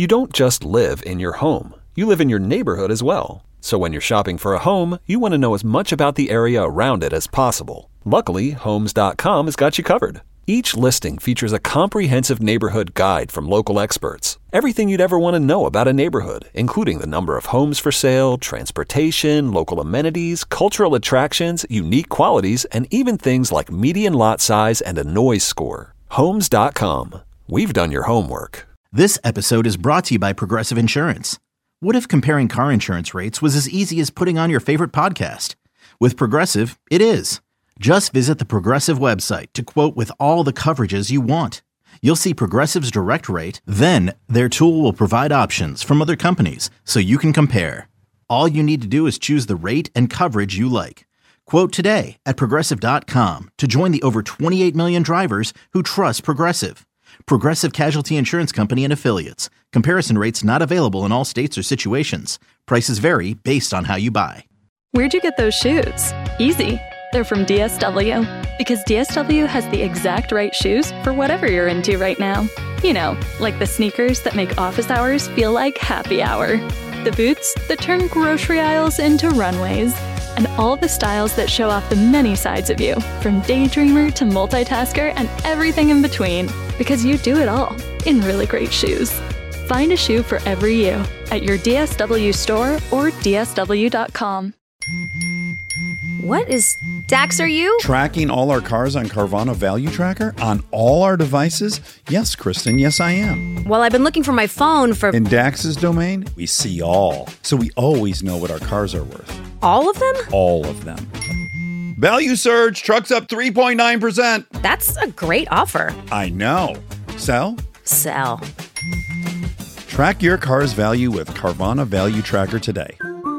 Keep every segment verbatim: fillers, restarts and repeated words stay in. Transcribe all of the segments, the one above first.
You don't just live in your home. You live in your neighborhood as well. So when you're shopping for a home, you want to know as much about the area around it as possible. Luckily, Homes dot com has got you covered. Each listing features a comprehensive neighborhood guide from local experts. Everything you'd ever want to know about a neighborhood, including the number of homes for sale, transportation, local amenities, cultural attractions, unique qualities, and even things like median lot size and a noise score. Homes dot com. We've done your homework. This episode is brought to you by Progressive Insurance. What if comparing car insurance rates was as easy as putting on your favorite podcast? With Progressive, it is. Just visit the Progressive website to quote with all the coverages you want. You'll see Progressive's direct rate, then their tool will provide options from other companies so you can compare. All you need to do is choose the rate and coverage you like. Quote today at Progressive dot com to join the over twenty-eight million drivers who trust Progressive. Progressive Casualty Insurance Company and Affiliates. Comparison rates not available in all states or situations. Prices vary based on how you buy. Where'd you get those shoes? Easy. They're from D S W. Because D S W has the exact right shoes for whatever you're into right now. You know, like the sneakers that make office hours feel like happy hour. The boots that turn grocery aisles into runways. And all the styles that show off the many sides of you, from daydreamer to multitasker and everything in between. Because you do it all in really great shoes. Find a shoe for every you at your D S W store or D S W dot com. What is Dax, are you? Tracking all our cars on Carvana Value Tracker on all our devices? Yes, Kristen, yes I am. Well, I've been looking for my phone for... In Dax's domain, we see all. So we always know what our cars are worth. All of them? All of them. Value surge, trucks up three point nine percent. That's a great offer. I know. Sell? Sell. Track your car's value with Carvana Value Tracker today.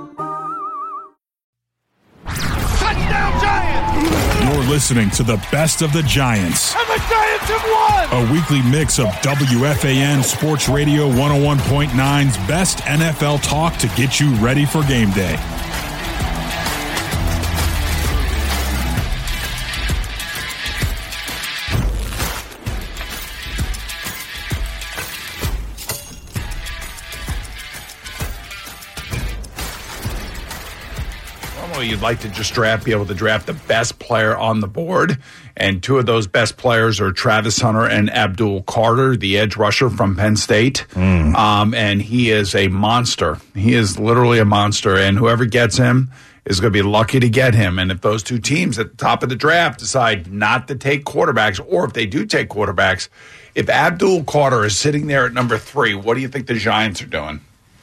You're listening to the best of the Giants. And the Giants have won! A weekly mix of W F A N Sports Radio one oh one point nine's best N F L talk to get you ready for game day. You'd like to just draft, be able to draft the best player on the board. And two of those best players are Travis Hunter and Abdul Carter, the edge rusher from Penn State. Mm. Um, and he is a monster. He is literally a monster. And whoever gets him is going to be lucky to get him. And if those two teams at the top of the draft decide not to take quarterbacks, or if they do take quarterbacks, if Abdul Carter is sitting there at number three, what do you think the Giants are doing?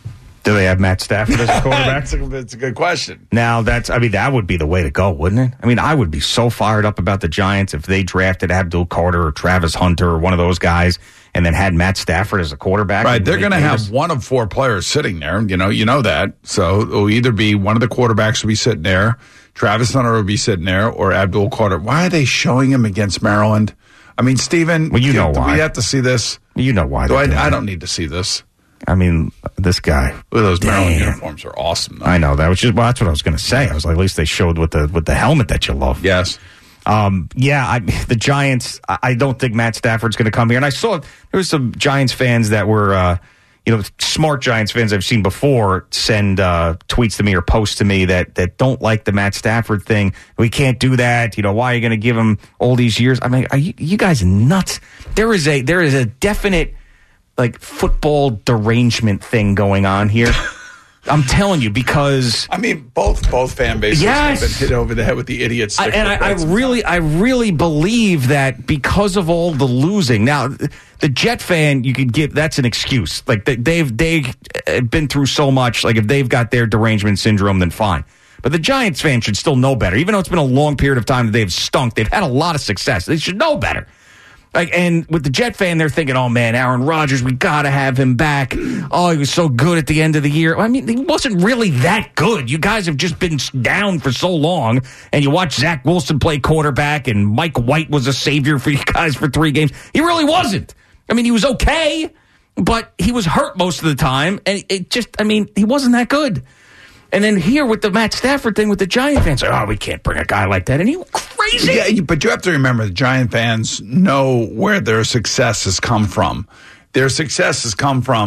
Do they have Matt Stafford as a quarterback? It's a, it's a good question. Now, that's, I mean, that would be the way to go, wouldn't it? I mean, I would be so fired up about the Giants if they drafted Abdul Carter or Travis Hunter or one of those guys and then had Matt Stafford as a quarterback. Right, they're going to have one of four players sitting there. You know, you know that. So it'll either be one of the quarterbacks will be sitting there, Travis Hunter will be sitting there, or Abdul Carter. Why are they showing him against Maryland? I mean, Stephen, well, you know do why. we have to see this? You know why. Do I, I don't need to see this. I mean, this guy. Look, those Maryland Damn. uniforms are awesome, though. I know. That was just, well, that's what I was going to say. I was like, at least they showed with the with the helmet that you love. Yes. Um, yeah, I, the Giants, I, I don't think Matt Stafford's going to come here. And I saw there was some Giants fans that were, uh, you know, smart Giants fans I've seen before send uh, tweets to me or posts to me that, that don't like the Matt Stafford thing. We can't do that. You know, why are you going to give him all these years? I mean, are you, you guys nuts? There is a there is a definite like football derangement thing going on here. I'm telling you, because I mean, both both fan bases yes. have been hit over the head with the idiot stick. I, and I, I really, I really believe that because of all the losing. Now, the Jet fan, you could give that's an excuse. Like they've they've been through so much. Like if they've got their derangement syndrome, then fine. But the Giants fan should still know better. Even though it's been a long period of time that they've stunk, they've had a lot of success. They should know better. Like, and with the Jet fan, they're thinking, oh, man, Aaron Rodgers, we got to have him back. Oh, he was so good at the end of the year. I mean, he wasn't really that good. You guys have just been down for so long, and you watch Zach Wilson play quarterback, and Mike White was a savior for you guys for three games. He really wasn't. I mean, he was okay, but he was hurt most of the time, and it just, I mean, he wasn't that good. And then here with the Matt Stafford thing with the Giant fans, like, oh, we can't bring a guy like that. And he crazy. Yeah, but you have to remember the Giant fans know where their success has come from. Their success has come from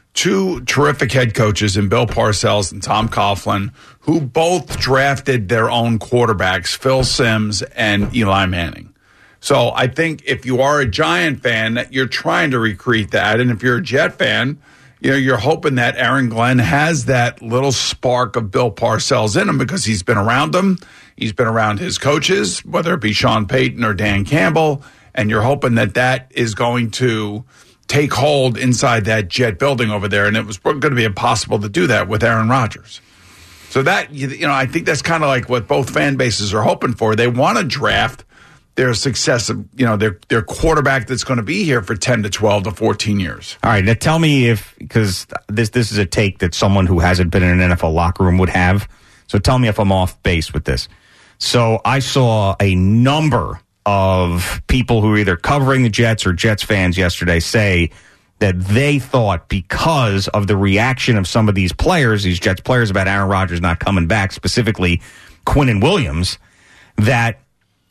two terrific head coaches in Bill Parcells and Tom Coughlin, who both drafted their own quarterbacks, Phil Simms and Eli Manning. So I think if you are a Giant fan, that you're trying to recreate that. And if you're a Jet fan, you know, you're hoping that Aaron Glenn has that little spark of Bill Parcells in him because he's been around them. He's been around his coaches, whether it be Sean Payton or Dan Campbell. And you're hoping that that is going to take hold inside that Jet building over there. And it was going to be impossible to do that with Aaron Rodgers. So that, you know, I think that's kind of like what both fan bases are hoping for. They want to draft their successive, you know, their their quarterback that's going to be here for ten to twelve to fourteen years. All right, now tell me if, because this this is a take that someone who hasn't been in an N F L locker room would have. So tell me if I'm off base with this. So I saw a number of people who are either covering the Jets or Jets fans yesterday say that they thought because of the reaction of some of these players, these Jets players, about Aaron Rodgers not coming back, specifically Quinnen Williams, that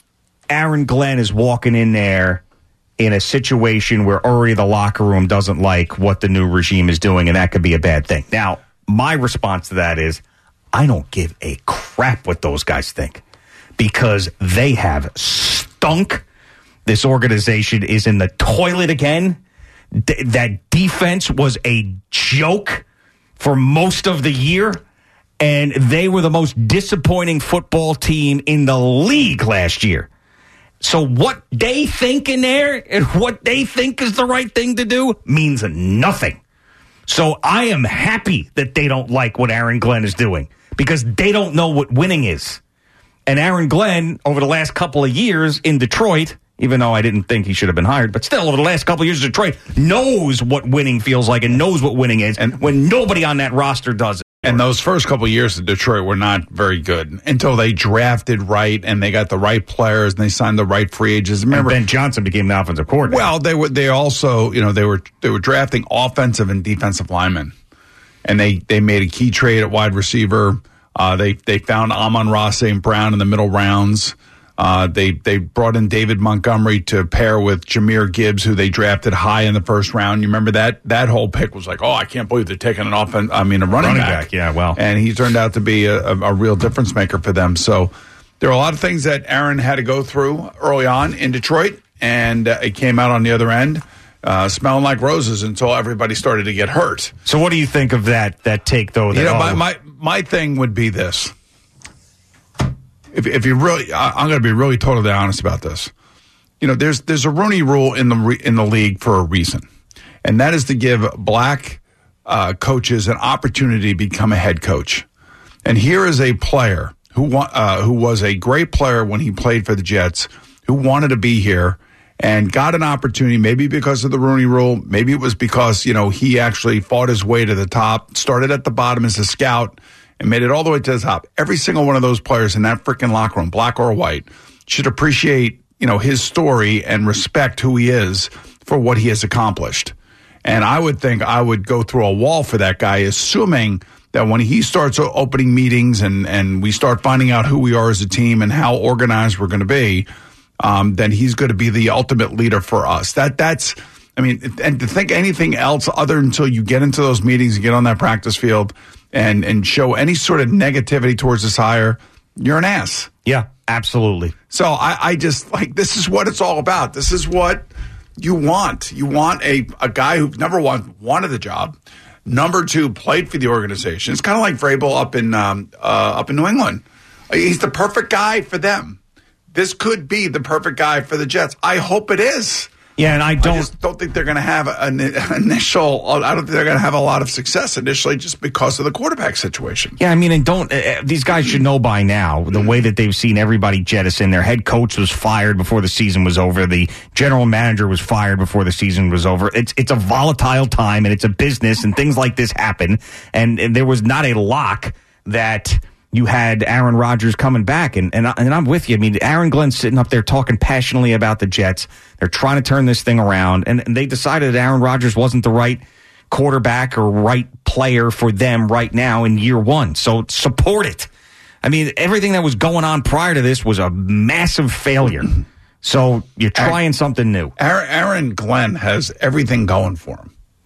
Aaron Glenn is walking in there in a situation where already the locker room doesn't like what the new regime is doing, and that could be a bad thing. Now, my response to that is, I don't give a crap what those guys think, because they have stunk. This organization is in the toilet again. D- that defense was a joke for most of the year, and they were the most disappointing football team in the league last year. So what they think in there and what they think is the right thing to do means nothing. So I am happy that they don't like what Aaron Glenn is doing, because they don't know what winning is. And Aaron Glenn, over the last couple of years in Detroit, even though I didn't think he should have been hired, but still, over the last couple of years in Detroit, knows what winning feels like and knows what winning is, and when nobody on that roster does it. And those first couple of years in Detroit were not very good until they drafted right and they got the right players and they signed the right free agents. Remember, and Ben Johnson became the offensive coordinator. Well, they were they also, you know, they were they were drafting offensive and defensive linemen, and they they made a key trade at wide receiver. Uh, they they found Amon-Ra Saint Brown in the middle rounds. Uh, they they brought in David Montgomery to pair with Jahmyr Gibbs, who they drafted high in the first round. You remember that that whole pick was like, oh, I can't believe they're taking an offense. I mean, a running, running back. back. Yeah, well, and he turned out to be a, a, a real difference maker for them. So there are a lot of things that Aaron had to go through early on in Detroit, and uh, it came out on the other end uh, smelling like roses until everybody started to get hurt. So what do you think of that that take, though? That, you know, oh, my, my my thing would be this. If, if you really, I'm going to be really totally honest about this. You know, there's there's a Rooney Rule in the in the league for a reason, and that is to give black uh, coaches an opportunity to become a head coach. And here is a player who uh, who was a great player when he played for the Jets, who wanted to be here and got an opportunity, maybe because of the Rooney Rule, maybe it was because, you know, he actually fought his way to the top, started at the bottom as a scout, and made it all the way to the top. Every single one of those players in that freaking locker room, black or white, should appreciate, you know, his story and respect who he is for what he has accomplished. And I would think I would go through a wall for that guy, assuming that when he starts opening meetings and, and we start finding out who we are as a team and how organized we're going to be, um, then he's going to be the ultimate leader for us. That That's, I mean, and to think anything else other until you get into those meetings and get on that practice field and and show any sort of negativity towards this hire, you're an ass. Yeah, absolutely. So I, I just, like, this is what it's all about. This is what you want. You want a, a guy who, number one, wanted the job. Number two, played for the organization. It's kind of like Vrabel up in um, uh, up in New England. He's the perfect guy for them. This could be the perfect guy for the Jets. I hope it is. Yeah, and I don't I just don't think they're going to have an initial. I don't think they're going to have a lot of success initially, just because of the quarterback situation. Yeah, I mean, and don't uh, these guys should know by now the way that they've seen everybody jettison. Their head coach was fired before the season was over. The general manager was fired before the season was over. It's it's a volatile time, and it's a business, and things like this happen. And, and there was not a lock that you had Aaron Rodgers coming back, and, and, and I'm with you. I mean, Aaron Glenn's sitting up there talking passionately about the Jets. They're trying to turn this thing around, and, and they decided that Aaron Rodgers wasn't the right quarterback or right player for them right now in year one. So support it. I mean, everything that was going on prior to this was a massive failure. So you're trying Aaron, something new. Aaron, Aaron Glenn has everything going for him.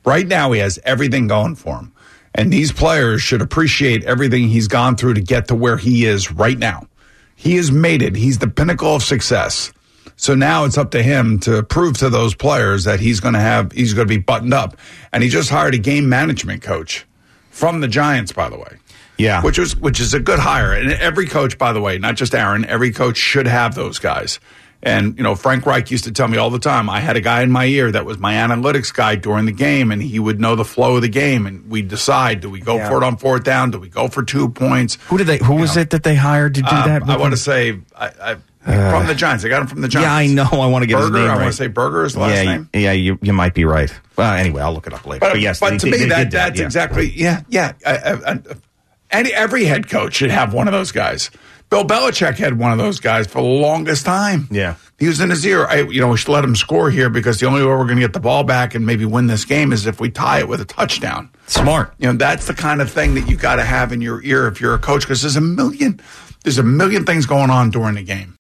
Right now, he has everything going for him. And these players should appreciate everything he's gone through to get to where he is right now. He has made it. He's the pinnacle of success. So now it's up to him to prove to those players that he's going to have, he's going to be buttoned up. And he just hired a game management coach from the Giants, by the way. Yeah. Which was, which is a good hire. And every coach, by the way, not just Aaron, every coach should have those guys. And, you know, Frank Reich used to tell me all the time, I had a guy in my ear that was my analytics guy during the game, and he would know the flow of the game. And we'd decide, do we go yeah. for it on fourth down? Do we go for two points? Who did they? Who you was know. it that they hired to do um, that? I want to say, I, I Uh, from the Giants. I got him from the Giants. Yeah, I know. I want to get Berger, his name right. I want to say Berger is the last yeah, name. Yeah, you, you might be right. Well, anyway, I'll look it up later. But, but yes, but they, to they, me, they that, that that's yeah. exactly, yeah, yeah. I, I, I, any, every head coach should have one of those guys. Bill Belichick had one of those guys for the longest time. Yeah. He was in his ear. I, you know, we should let him score here because the only way we're going to get the ball back and maybe win this game is if we tie it with a touchdown. Smart. You know, that's the kind of thing that you got to have in your ear if you're a coach, because there's a million, there's a million things going on during the game.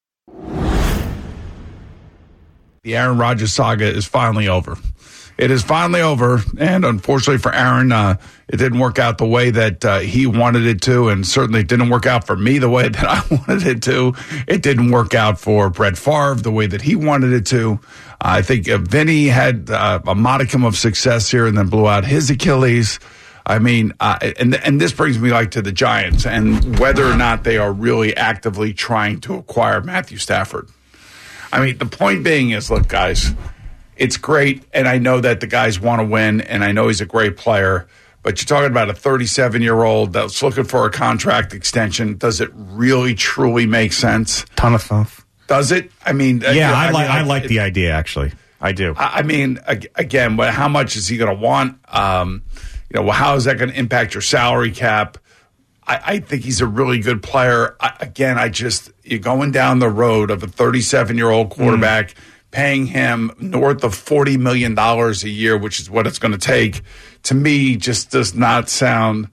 The Aaron Rodgers saga is finally over. It is finally over, and unfortunately for Aaron, uh, it didn't work out the way that uh, he wanted it to, and certainly it didn't work out for me the way that I wanted it to. It didn't work out for Brett Favre the way that he wanted it to. I think uh, Vinny had uh, a modicum of success here and then blew out his Achilles. I mean, uh, and and this brings me like to the Giants and whether or not they are really actively trying to acquire Matthew Stafford. I mean, the point being is, look, guys, it's great, and I know that the guys want to win, and I know he's a great player, but you're talking about a thirty-seven-year-old that's looking for a contract extension. Does it really, truly make sense? Ton of stuff. Does it? I mean, yeah, you know, I, I, like mean, I like it, the idea, actually. I do. I, I mean, again, how much is he going to want? Um, you know, how is that going to impact your salary cap? I, I think he's a really good player. I, again, I just, you're going down the road of a thirty-seven-year-old quarterback, mm. paying him north of forty million dollars a year, which is what it's going to take, to me just does not sound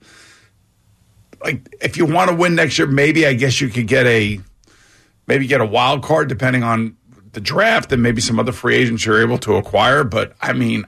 like, if you want to win next year, maybe I guess you could get a, maybe get a wild card depending on the draft and maybe some other free agents you're able to acquire. But, I mean,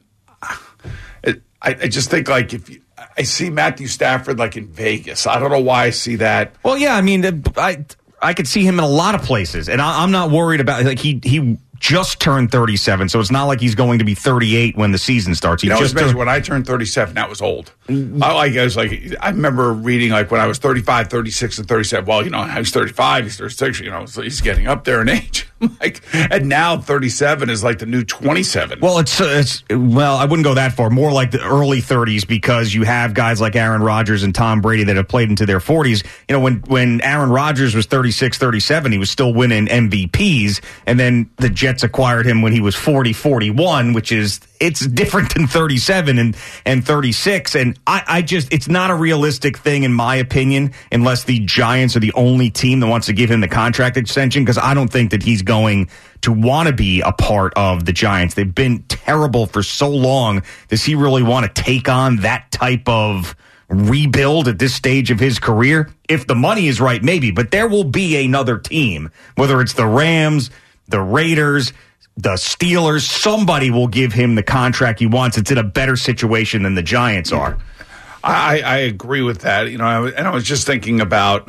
it, I, I just think, like, if you, I see Matthew Stafford like in Vegas. I don't know why I see that. Well, yeah, I mean, I I could see him in a lot of places, and I, I'm not worried about, like, he he just turned thirty-seven, so it's not like he's going to be thirty-eight when the season starts. He you know, just turned, turned, when I turned thirty-seven, that was old. Mm-hmm. I like I was like I remember reading, like, when I was thirty-five, thirty-six, and thirty-seven. Well, you know, I was thirty-five, he's thirty-six. You know, so he's getting up there in age. Like, and now thirty-seven is like the new twenty-seven. Well, it's it's well, I wouldn't go that far. More like the early thirties, because you have guys like Aaron Rodgers and Tom Brady that have played into their forties. You know, when when Aaron Rodgers was thirty-six, thirty-seven, he was still winning M V Ps, and then the Jets acquired him when he was forty, forty-one, which is, it's different than thirty-seven and and thirty-six. And I, I just, it's not a realistic thing, in my opinion, unless the Giants are the only team that wants to give him the contract extension, because I don't think that he's going to want to be a part of the Giants. They've been terrible for so long. Does he really want to take on that type of rebuild at this stage of his career? If the money is right, maybe, but there will be another team, whether it's the Rams, the Raiders, the Steelers, somebody will give him the contract he wants. It's in a better situation than the Giants are. I, I agree with that. You know, and I was just thinking about,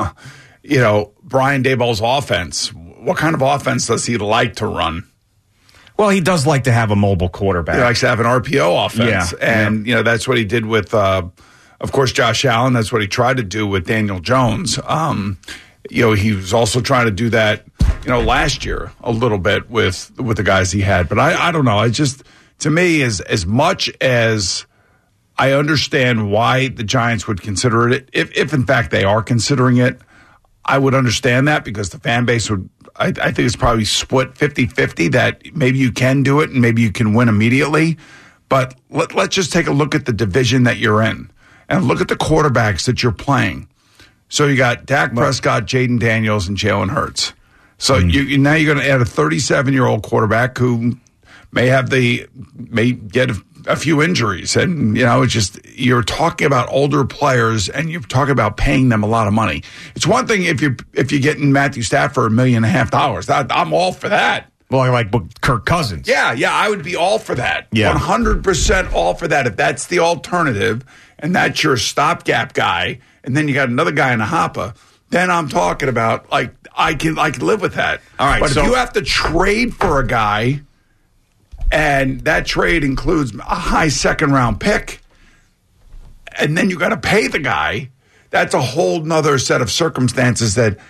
you know, Brian Daboll's offense. What kind of offense does he like to run? Well, he does like to have a mobile quarterback. He likes to have an R P O offense. Yeah, and, yeah. you know, that's what he did with, uh, of course, Josh Allen. That's what he tried to do with Daniel Jones. Um, you know, he was also trying to do that, you know, last year a little bit with with the guys he had. But I, I don't know. I just, to me, as as much as I understand why the Giants would consider it, if, if in fact they are considering it, I would understand that, because the fan base would, I, I think it's probably split fifty-fifty that maybe you can do it and maybe you can win immediately. But let, let's just take a look at the division that you're in and look at the quarterbacks that you're playing. So you got Dak Prescott, Jaden Daniels, and Jalen Hurts. So mm. you, now you're going to add a thirty-seven-year-old quarterback who may have the may get a, a few injuries, and you know, it's just, you're talking about older players, and you're talking about paying them a lot of money. It's one thing if you if you're getting Matthew Stafford a million and a half dollars. That, I'm all for that. Well, like Kirk Cousins. Yeah, yeah, I would be all for that. Yeah. one hundred percent all for that. If that's the alternative and that's your stopgap guy, and then you got another guy in a hopper, then I'm talking about, like, I can I can live with that. All right, but so, if you have to trade for a guy, and that trade includes a high second-round pick, and then you got to pay the guy, that's a whole nother set of circumstances that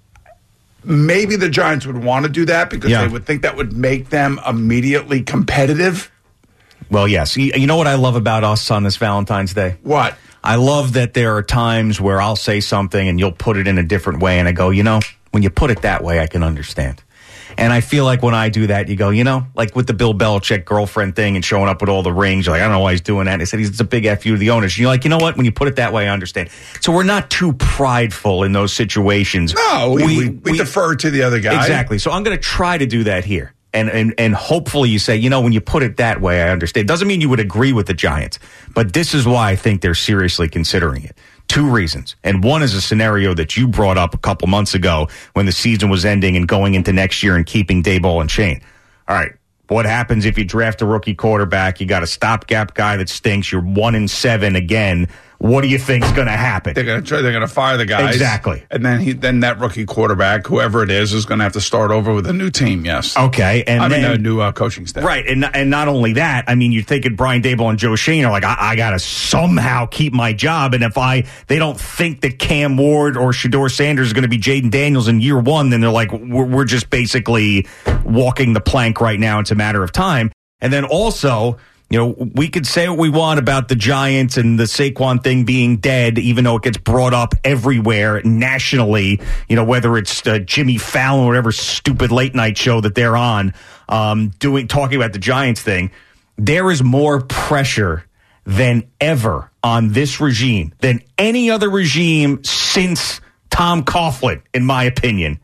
maybe the Giants would want to do that because yeah. they would think that would make them immediately competitive. Well, yes. You know what I love about us on this Valentine's Day? What? I love that there are times where I'll say something and you'll put it in a different way, and I go, you know, when you put it that way, I can understand. And I feel like when I do that, you go, you know, like with the Bill Belichick girlfriend thing and showing up with all the rings, you're like, I don't know why he's doing that. And they said it's a big F you to the owners. And you're like, you know what? When you put it that way, I understand. So we're not too prideful in those situations. No, we, we, we, we defer to the other guy. Exactly. So I'm going to try to do that here. And, and and hopefully you say, you know, when you put it that way, I understand. Doesn't mean you would agree with the Giants. But this is why I think they're seriously considering it. Two reasons. And one is a scenario that you brought up a couple months ago when the season was ending and going into next year and keeping Daboll and Shane. All right. What happens if you draft a rookie quarterback? You got a stopgap guy that stinks. You're one in seven again. What do you think's going to happen? They're going to try. They're going to fire the guys exactly, and then he, then that rookie quarterback, whoever it is, is going to have to start over with a new team. Yes, okay, and I then, mean a new uh, coaching staff, right? And and not only that, I mean, you're thinking Brian Daboll and Joe Schoen are like, I, I got to somehow keep my job, and if I they don't think that Cam Ward or Shedeur Sanders is going to be Jaden Daniels in year one, then they're like, we're, we're just basically walking the plank right now. It's a matter of time, and then also. You know, we could say what we want about the Giants and the Saquon thing being dead, even though it gets brought up everywhere nationally, you know, whether it's uh, Jimmy Fallon or whatever stupid late night show that they're on, um, doing, talking about the Giants thing. There is more pressure than ever on this regime, than any other regime since Tom Coughlin, in my opinion,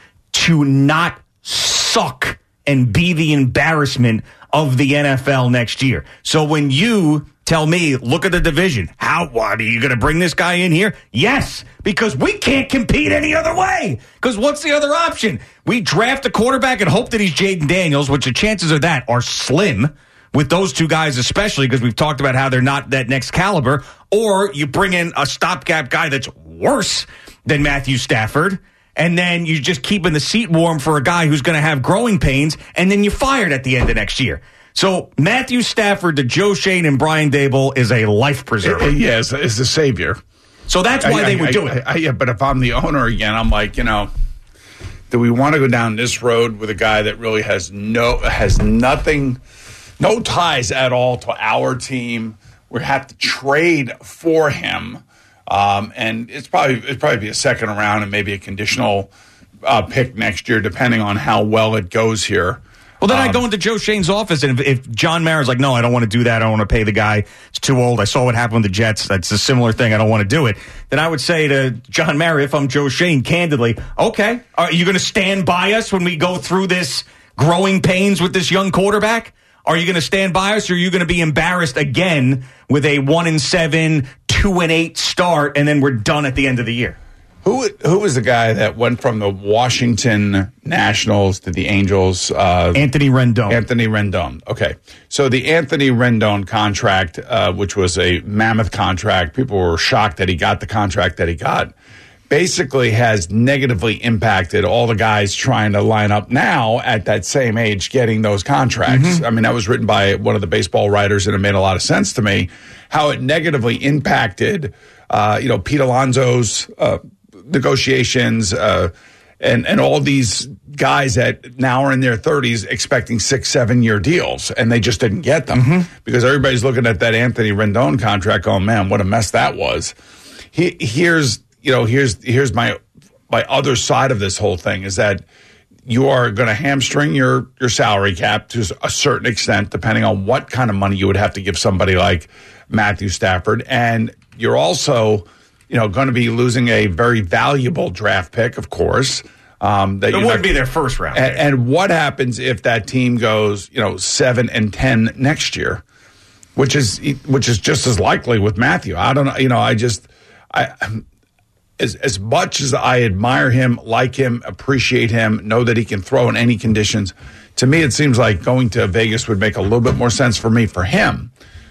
to not suck and be the embarrassment of the N F L next year. So when you tell me, look at the division, how, what, are you going to bring this guy in here? Yes, because we can't compete any other way. Because what's the other option? We draft a quarterback and hope that he's Jaden Daniels, which the chances of that are slim with those two guys, especially because we've talked about how they're not that next caliber. Or you bring in a stopgap guy that's worse than Matthew Stafford, and then you're just keeping the seat warm for a guy who's going to have growing pains, and then you're fired at the end of next year. So Matthew Stafford to Joe Schoen and Brian Daboll is a life preserver. Yes, is the savior. So that's why I, they I, would I, do it. I, I, yeah, but if I'm the owner again, I'm like, you know, do we want to go down this road with a guy that really has no has nothing, no ties at all to our team? We have to trade for him. Um, and it's probably it's probably be a second round and maybe a conditional uh, pick next year, depending on how well it goes here. Well, then um, I go into Joe Shane's office, and if, if John Mara's like, no, I don't want to do that. I don't want to pay the guy. It's too old. I saw what happened with the Jets. That's a similar thing. I don't want to do it. Then I would say to John Mara, if I'm Joe Schoen, candidly, okay, are you going to stand by us when we go through this growing pains with this young quarterback? Are you going to stand by us, or are you going to be embarrassed again with a one and seven, two and eight start, and then we're done at the end of the year? Who who was the guy that went from the Washington Nationals to the Angels? Uh, Anthony Rendon. Anthony Rendon. Okay, so the Anthony Rendon contract, uh, which was a mammoth contract, people were shocked that he got the contract that he got. Basically has negatively impacted all the guys trying to line up now at that same age getting those contracts. Mm-hmm. I mean, that was written by one of the baseball writers, and it made a lot of sense to me how it negatively impacted, uh, you know, Pete Alonso's uh, negotiations uh, and, and all these guys that now are in their thirties expecting six, seven-year deals, and they just didn't get them mm-hmm. because everybody's looking at that Anthony Rendon contract going, man, what a mess that was. He, here's You know, here's here's my my other side of this whole thing is that you are going to hamstring your your salary cap to a certain extent, depending on what kind of money you would have to give somebody like Matthew Stafford, and you're also, you know, going to be losing a very valuable draft pick, of course. Um, that it wouldn't not, be their first round. And, and what happens if that team goes, you know, seven and ten next year, which is which is just as likely with Matthew. I don't know, you know, I just I. As, as much as I admire him, like him, appreciate him, know that he can throw in any conditions, to me, it seems like going to Vegas would make a little bit more sense for me for him.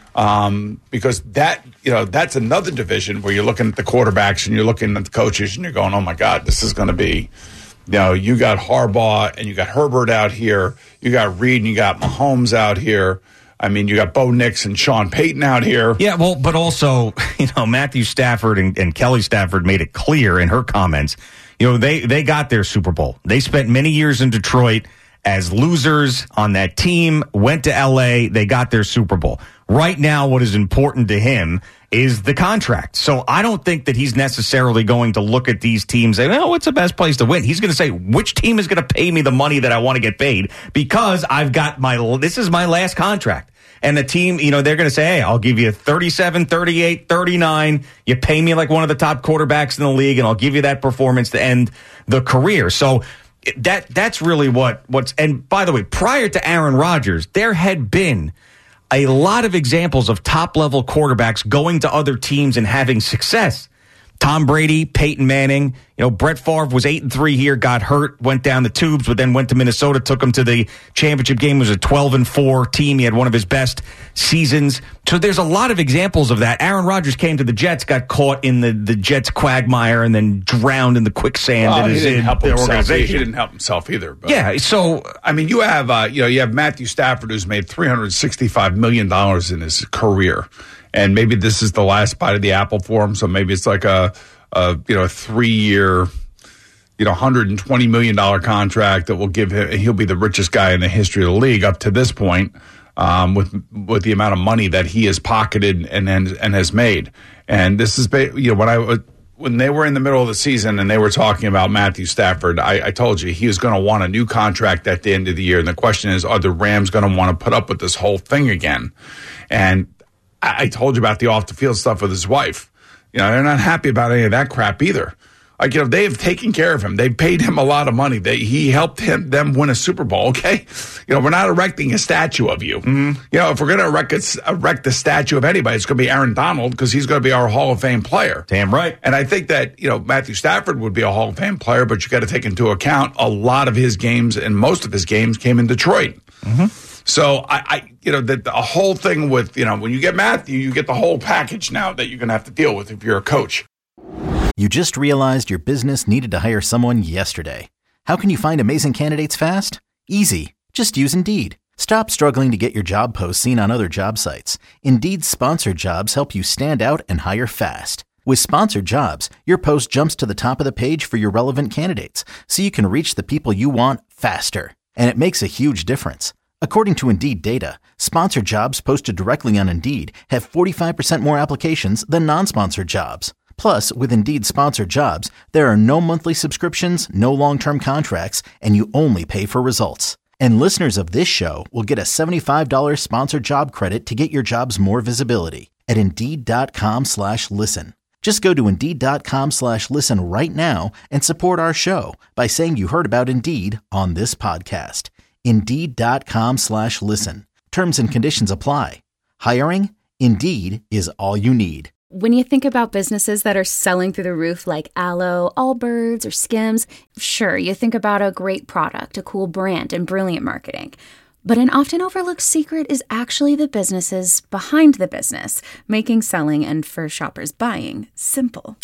Um, because that, you know, that's another division where you're looking at the quarterbacks and you're looking at the coaches and you're going, oh my God, this is going to be, you know, you got Harbaugh and you got Herbert out here. You got Reed and you got Mahomes out here. I mean, you got Bo Nix and Sean Payton out here. Yeah, well, but also, you know, Matthew Stafford and, and Kelly Stafford made it clear in her comments, you know, they, they got their Super Bowl. They spent many years in Detroit as losers on that team, went to L A, they got their Super Bowl. Right now, what is important to him is the contract. So I don't think that he's necessarily going to look at these teams and say, well, what's the best place to win? He's going to say, which team is going to pay me the money that I want to get paid because I've got my, this is my last contract. And the team, you know, they're going to say, hey, I'll give you thirty-seven, thirty-eight, thirty-nine. You pay me like one of the top quarterbacks in the league, and I'll give you that performance to end the career. So that that's really what what's. And by the way, prior to Aaron Rodgers, there had been a lot of examples of top-level quarterbacks going to other teams and having success. Tom Brady, Peyton Manning, you know, Brett Favre was eight and three here, got hurt, went down the tubes, but then went to Minnesota, took him to the championship game. It was a twelve and four team. He had one of his best seasons. So there's a lot of examples of that. Aaron Rodgers came to the Jets, got caught in the, the Jets quagmire, and then drowned in the quicksand Well, that he is didn't in help their himself. organization. He didn't help himself either. But, yeah, so I mean, you have uh, you know you have Matthew Stafford, who's made three hundred sixty-five million dollars in his career, and maybe this is the last bite of the apple for him. So maybe it's like a, a you know a three-year, you know, one hundred twenty million dollars contract that will give him. He'll be the richest guy in the history of the league up to this point. Um, with with the amount of money that he has pocketed and and, and has made, and this is you know when I when they were in the middle of the season and they were talking about Matthew Stafford, I, I told you he was going to want a new contract at the end of the year, and the question is, are the Rams going to want to put up with this whole thing again? And I, I told you about the off the field stuff with his wife. You know, they're not happy about any of that crap either. Like, you know, they have taken care of him. They paid him a lot of money. They, he helped him them win a Super Bowl, okay? You know, we're not erecting a statue of you. Mm-hmm. You know, if we're going to erect, a, erect a statue of anybody, it's going to be Aaron Donald because he's going to be our Hall of Fame player. Damn right. And I think that, you know, Matthew Stafford would be a Hall of Fame player, but you got to take into account a lot of his games and most of his games came in Detroit. Mm-hmm. So, I, I, you know, the, the whole thing with, you know, when you get Matthew, you get the whole package now that you're going to have to deal with if you're a coach. You just realized your business needed to hire someone yesterday. How can you find amazing candidates fast? Easy. Just use Indeed. Stop struggling to get your job posts seen on other job sites. Indeed's sponsored jobs help you stand out and hire fast. With sponsored jobs, your post jumps to the top of the page for your relevant candidates, so you can reach the people you want faster. And it makes a huge difference. According to Indeed data, sponsored jobs posted directly on Indeed have forty-five percent more applications than non-sponsored jobs. Plus, with Indeed sponsored jobs, there are no monthly subscriptions, no long-term contracts, and you only pay for results. And listeners of this show will get a seventy-five dollars sponsored job credit to get your jobs more visibility at Indeed.com slash listen. Just go to Indeed.com slash listen right now and support our show by saying you heard about Indeed on this podcast. Indeed.com slash listen. Terms and conditions apply. Hiring? Indeed is all you need. When you think about businesses that are selling through the roof like Aloe, Allbirds, or Skims, sure, you think about a great product, a cool brand, and brilliant marketing. But an often overlooked secret is actually the businesses behind the business, making selling and for shoppers buying simple.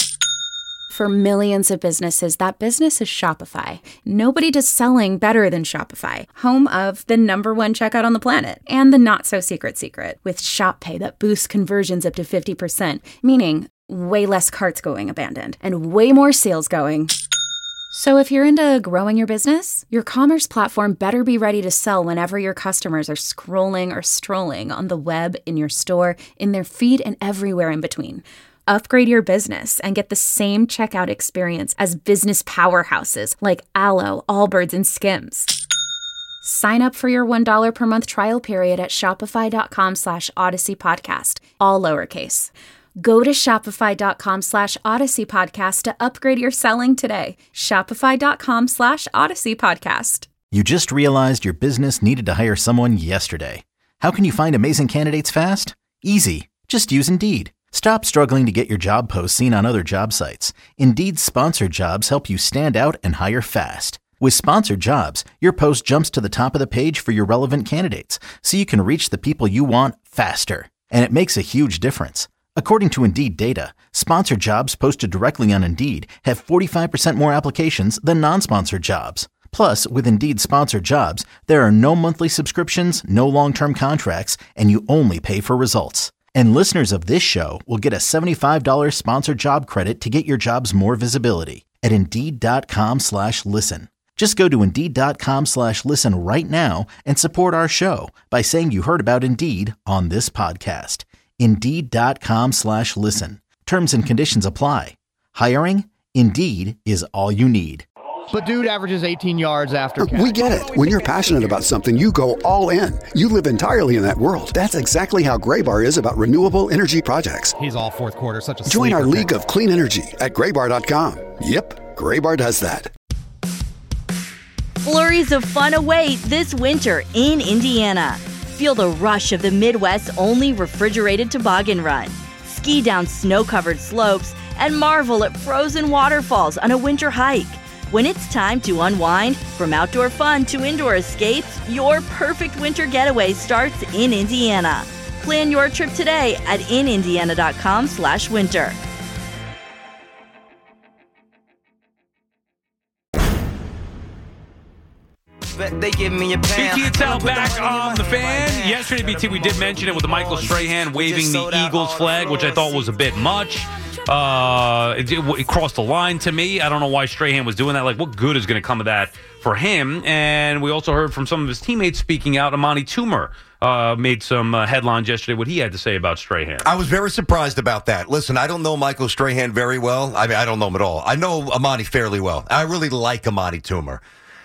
For millions of businesses, that business is Shopify. Nobody does selling better than Shopify, home of the number one checkout on the planet and the not-so-secret secret with Shop Pay that boosts conversions up to fifty percent, meaning way less carts going abandoned and way more sales going. So if you're into growing your business, your commerce platform better be ready to sell whenever your customers are scrolling or strolling on the web, in your store, in their feed, and everywhere in between. Upgrade your business and get the same checkout experience as business powerhouses like Aloe, Allbirds, and Skims. Sign up for your one dollar per month trial period at shopify.com slash Odyssey Podcast, all lowercase. Go to shopify.com slash Odyssey Podcast to upgrade your selling today. Shopify.com slash Odyssey Podcast. You just realized your business needed to hire someone yesterday. How can you find amazing candidates fast? Easy. Just use Indeed. Stop struggling to get your job posts seen on other job sites. Indeed's sponsored jobs help you stand out and hire fast. With Sponsored Jobs, your post jumps to the top of the page for your relevant candidates, so you can reach the people you want faster. And it makes a huge difference. According to Indeed data, sponsored jobs posted directly on Indeed have forty-five percent more applications than non-sponsored jobs. Plus, with Indeed Sponsored Jobs, there are no monthly subscriptions, no long-term contracts, and you only pay for results. And listeners of this show will get a seventy-five dollars sponsored job credit to get your jobs more visibility at Indeed.com slash listen. Just go to Indeed.com slash listen right now and support our show by saying you heard about Indeed on this podcast. Indeed.com slash listen. Terms and conditions apply. Hiring? Indeed is all you need. But dude averages eighteen yards after catch. We get it. When you're passionate about something, you go all in. You live entirely in that world. That's exactly how Graybar is about renewable energy projects. He's all fourth quarter. Such a Join our sleeper league pick. of clean energy at graybar dot com. Yep, Graybar does that. Flurries of fun await this winter in Indiana. Feel the rush of the Midwest's only refrigerated toboggan run. Ski down snow-covered slopes and marvel at frozen waterfalls on a winter hike. When it's time to unwind, from outdoor fun to indoor escapes, your perfect winter getaway starts in Indiana. Plan your trip today at inindiana.com slash winter. They give me a B T and Sal back on the Fan. Yesterday, B T, we did mention it with the Michael Strahan waving the Eagles flag, which I thought was a bit much. Uh, it, it, it crossed the line to me. I don't know why Strahan was doing that. Like, what good is going to come of that for him? And we also heard from some of his teammates speaking out. Amani Toomer uh, made some uh, headlines yesterday, what he had to say about Strahan. I was very surprised about that. Listen, I don't know Michael Strahan very well. I mean, I don't know him at all. I know Amani fairly well. I really like Amani Toomer.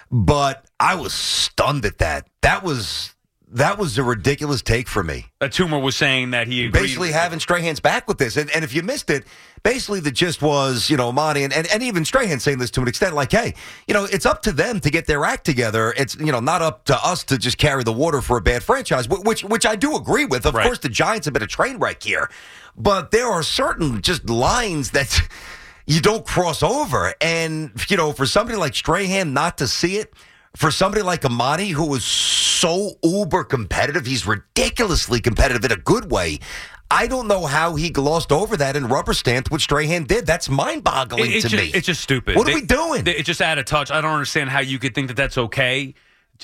But I was stunned at that. That was that was a ridiculous take for me. That Toomer was saying that he agreed. Basically having Strahan's back with this. And, and if you missed it, basically the gist was, you know, Amani and, and, and even Strahan saying this to an extent, like, hey, you know, it's up to them to get their act together. It's, you know, not up to us to just carry the water for a bad franchise, which which I do agree with. Of right. course, the Giants have been a train wreck here. But there are certain just lines that you don't cross over. And, you know, for somebody like Strahan not to see it, for somebody like Amani, who is so uber competitive, he's ridiculously competitive in a good way. I don't know how he glossed over that and rubber stamped what Strahan did. That's mind-boggling it, to just, me. It's just stupid. What they, are we doing? They, it just out of touch. I don't understand how you could think that that's okay.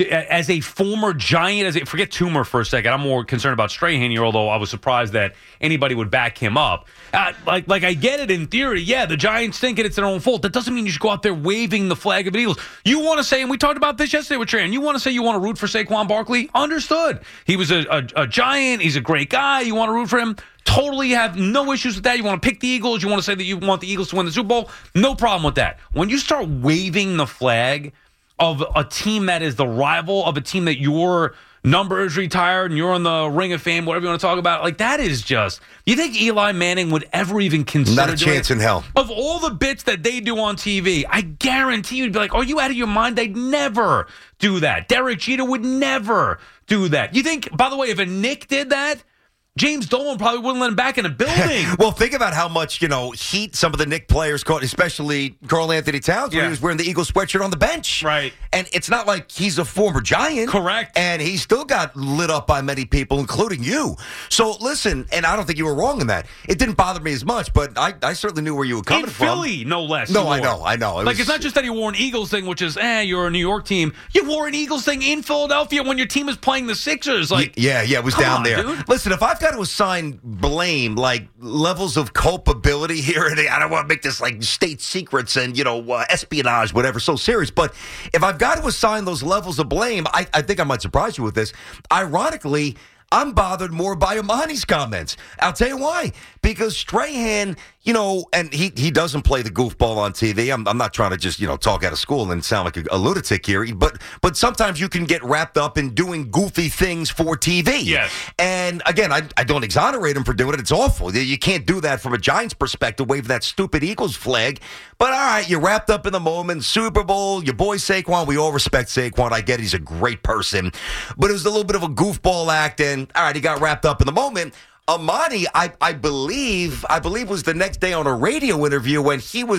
As a former Giant, as a, forget Toomer for a second. I'm more concerned about Strahan here, although I was surprised that anybody would back him up. Uh, like, like I get it in theory. Yeah, the Giants think it's their own fault. That doesn't mean you should go out there waving the flag of the Eagles. You want to say, and we talked about this yesterday with Strahan, you want to say you want to root for Saquon Barkley? Understood. He was a, a, a Giant. He's a great guy. You want to root for him? Totally have no issues with that. You want to pick the Eagles. You want to say that you want the Eagles to win the Super Bowl. No problem with that. When you start waving the flag of a team that is the rival of a team that your number is retired and you're on the Ring of Fame, whatever you want to talk about, like that is just, you think Eli Manning would ever even consider Not a chance it? in hell. Of all the bits that they do on T V, I guarantee you'd be like, are you out of your mind? They'd never do that. Derek Jeter would never do that. You think, by the way, if a Nick did that, James Dolan probably wouldn't let him back in a building. Well, think about how much, you know, heat some of the Knick players caught, especially Karl Anthony Towns, when yeah. he was wearing the Eagles sweatshirt on the bench. Right. And it's not like he's a former Giant. Correct. And he still got lit up by many people, including you. So, listen, and I don't think you were wrong in that. It didn't bother me as much, but I, I certainly knew where you were coming in from. Philly, no less. No, I know, I know. like, It was, it's not just that he wore an Eagles thing, which is, eh, you're a New York team. You wore an Eagles thing in Philadelphia when your team is playing the Sixers. Like, Yeah, yeah, it was down on, there. Dude. Listen, if I've got to assign blame, like levels of culpability here, and I don't want to make this like state secrets and, you know, uh, espionage, whatever, so serious. But if I've got to assign those levels of blame, I, I think I might surprise you with this. Ironically, I'm bothered more by Amani's comments. I'll tell you why. Because Strahan, you know, and he, he doesn't play the goofball on T V. I'm, I'm not trying to just, you know, talk out of school and sound like a, a lunatic here. But but sometimes you can get wrapped up in doing goofy things for T V. Yes. And again, I, I don't exonerate him for doing it. It's awful. You can't do that from a Giants perspective, wave that stupid Eagles flag. But all right, you're wrapped up in the moment. Super Bowl, your boy Saquon. We all respect Saquon. I get it. He's a great person. But it was a little bit of a goofball act. And all right, he got wrapped up in the moment. Amani, I, I believe, I believe was the next day on a radio interview when he was,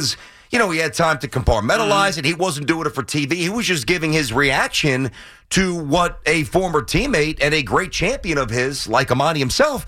you know, he had time to compartmentalize it. He wasn't doing it for T V. He was just giving his reaction to what a former teammate and a great champion of his, like Amani himself,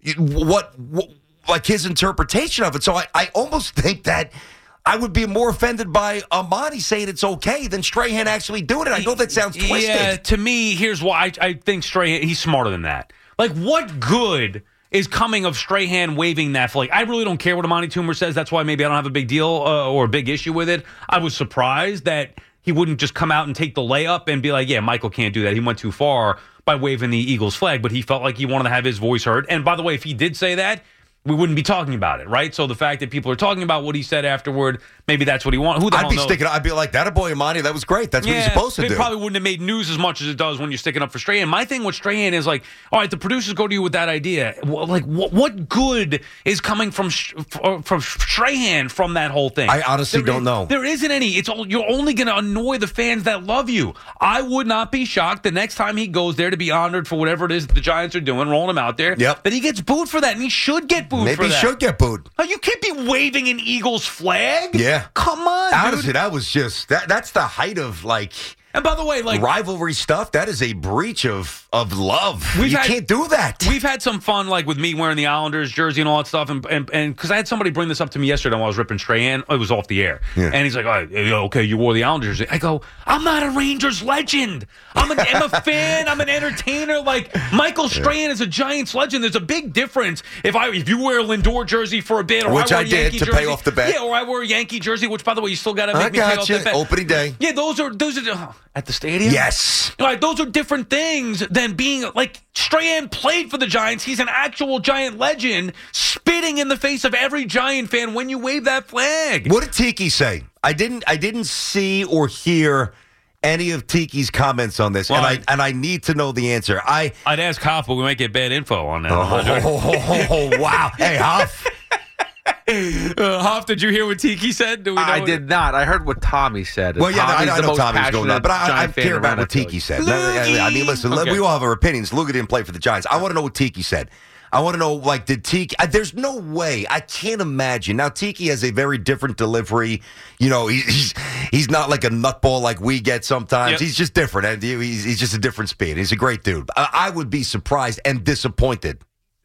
what, what like his interpretation of it. So I, I almost think that I would be more offended by Amani saying it's okay than Strahan actually doing it. I know that sounds twisted. Yeah, to me, here's why I, I think Strahan, he's smarter than that. Like, what good is coming of Strahan waving that flag? I really don't care what Amani Toomer says. That's why maybe I don't have a big deal uh, or a big issue with it. I was surprised that he wouldn't just come out and take the layup and be like, yeah, Michael can't do that. He went too far by waving the Eagles flag, but he felt like he wanted to have his voice heard. And by the way, if he did say that, we wouldn't be talking about it, right? So the fact that people are talking about what he said afterward, maybe that's what he wanted. Who the I'd hell be knows? sticking. I'd be like, that a boy, Amani. That was great. That's yeah, what you're supposed to it do. It probably wouldn't have made news as much as it does when you're sticking up for Strahan. My thing with Strahan is like, all right, the producers go to you with that idea. Well, like, what, what good is coming from from Strahan from that whole thing? I honestly there, don't know. There isn't any. It's all, you're only going to annoy the fans that love you. I would not be shocked the next time he goes there to be honored for whatever it is that the Giants are doing, rolling him out there. Yep. That he gets booed for that, and he should get booed Maybe for that. Maybe he should get booed. Oh, you can't be waving an Eagles flag. Yeah. Come on, honestly, dude. that was just that. That's the height of like. And by the way, like rivalry stuff, that is a breach of of love. We've you had, can't do that. We've had some fun, like with me wearing the Islanders jersey and all that stuff, and and and because I had somebody bring this up to me yesterday while I was ripping Strahan. It was off the air, yeah. and he's like, oh, "Okay, you wore the Islanders jersey." I go, "I'm not a Rangers legend. I'm, an, I'm a fan. I'm an entertainer. Like Michael Strahan yeah. is a Giants legend. There's a big difference if I if you wear a Lindor jersey for a bit, or which I, wear I a did Yankee to jersey, pay off the bet. Yeah, or I wear a Yankee jersey, which by the way, you still got to make I me pay off you. the bet. Opening day. Yeah, those are those are oh, at the stadium. Yes. All right, those are different things than being like Strahan played for the Giants. He's an actual Giant legend, spitting in the face of every Giant fan when you wave that flag. What did Tiki say? I didn't. I didn't see or hear any of Tiki's comments on this, well, and I and I need to know the answer. I I'd ask Huff, but we might get bad info on that. Oh, oh, oh, oh wow! Hey, Huff. Uh, Hoff, did you hear what Tiki said? Do we know I what did not. I heard what Tommy said. Well, yeah, Tommy's I, I know the Tommy's most going on, but I, I care about what Tiki Tiki said. I mean, listen, okay. we all have our opinions. Luka didn't play for the Giants. I want to know what Tiki said. I want to know, like, did Tiki... There's no way. I can't imagine. Now, Tiki has a very different delivery. You know, he's he's not like a nutball like we get sometimes. Yep. He's just different. And he's, he's just a different speed. He's a great dude. I, I would be surprised and disappointed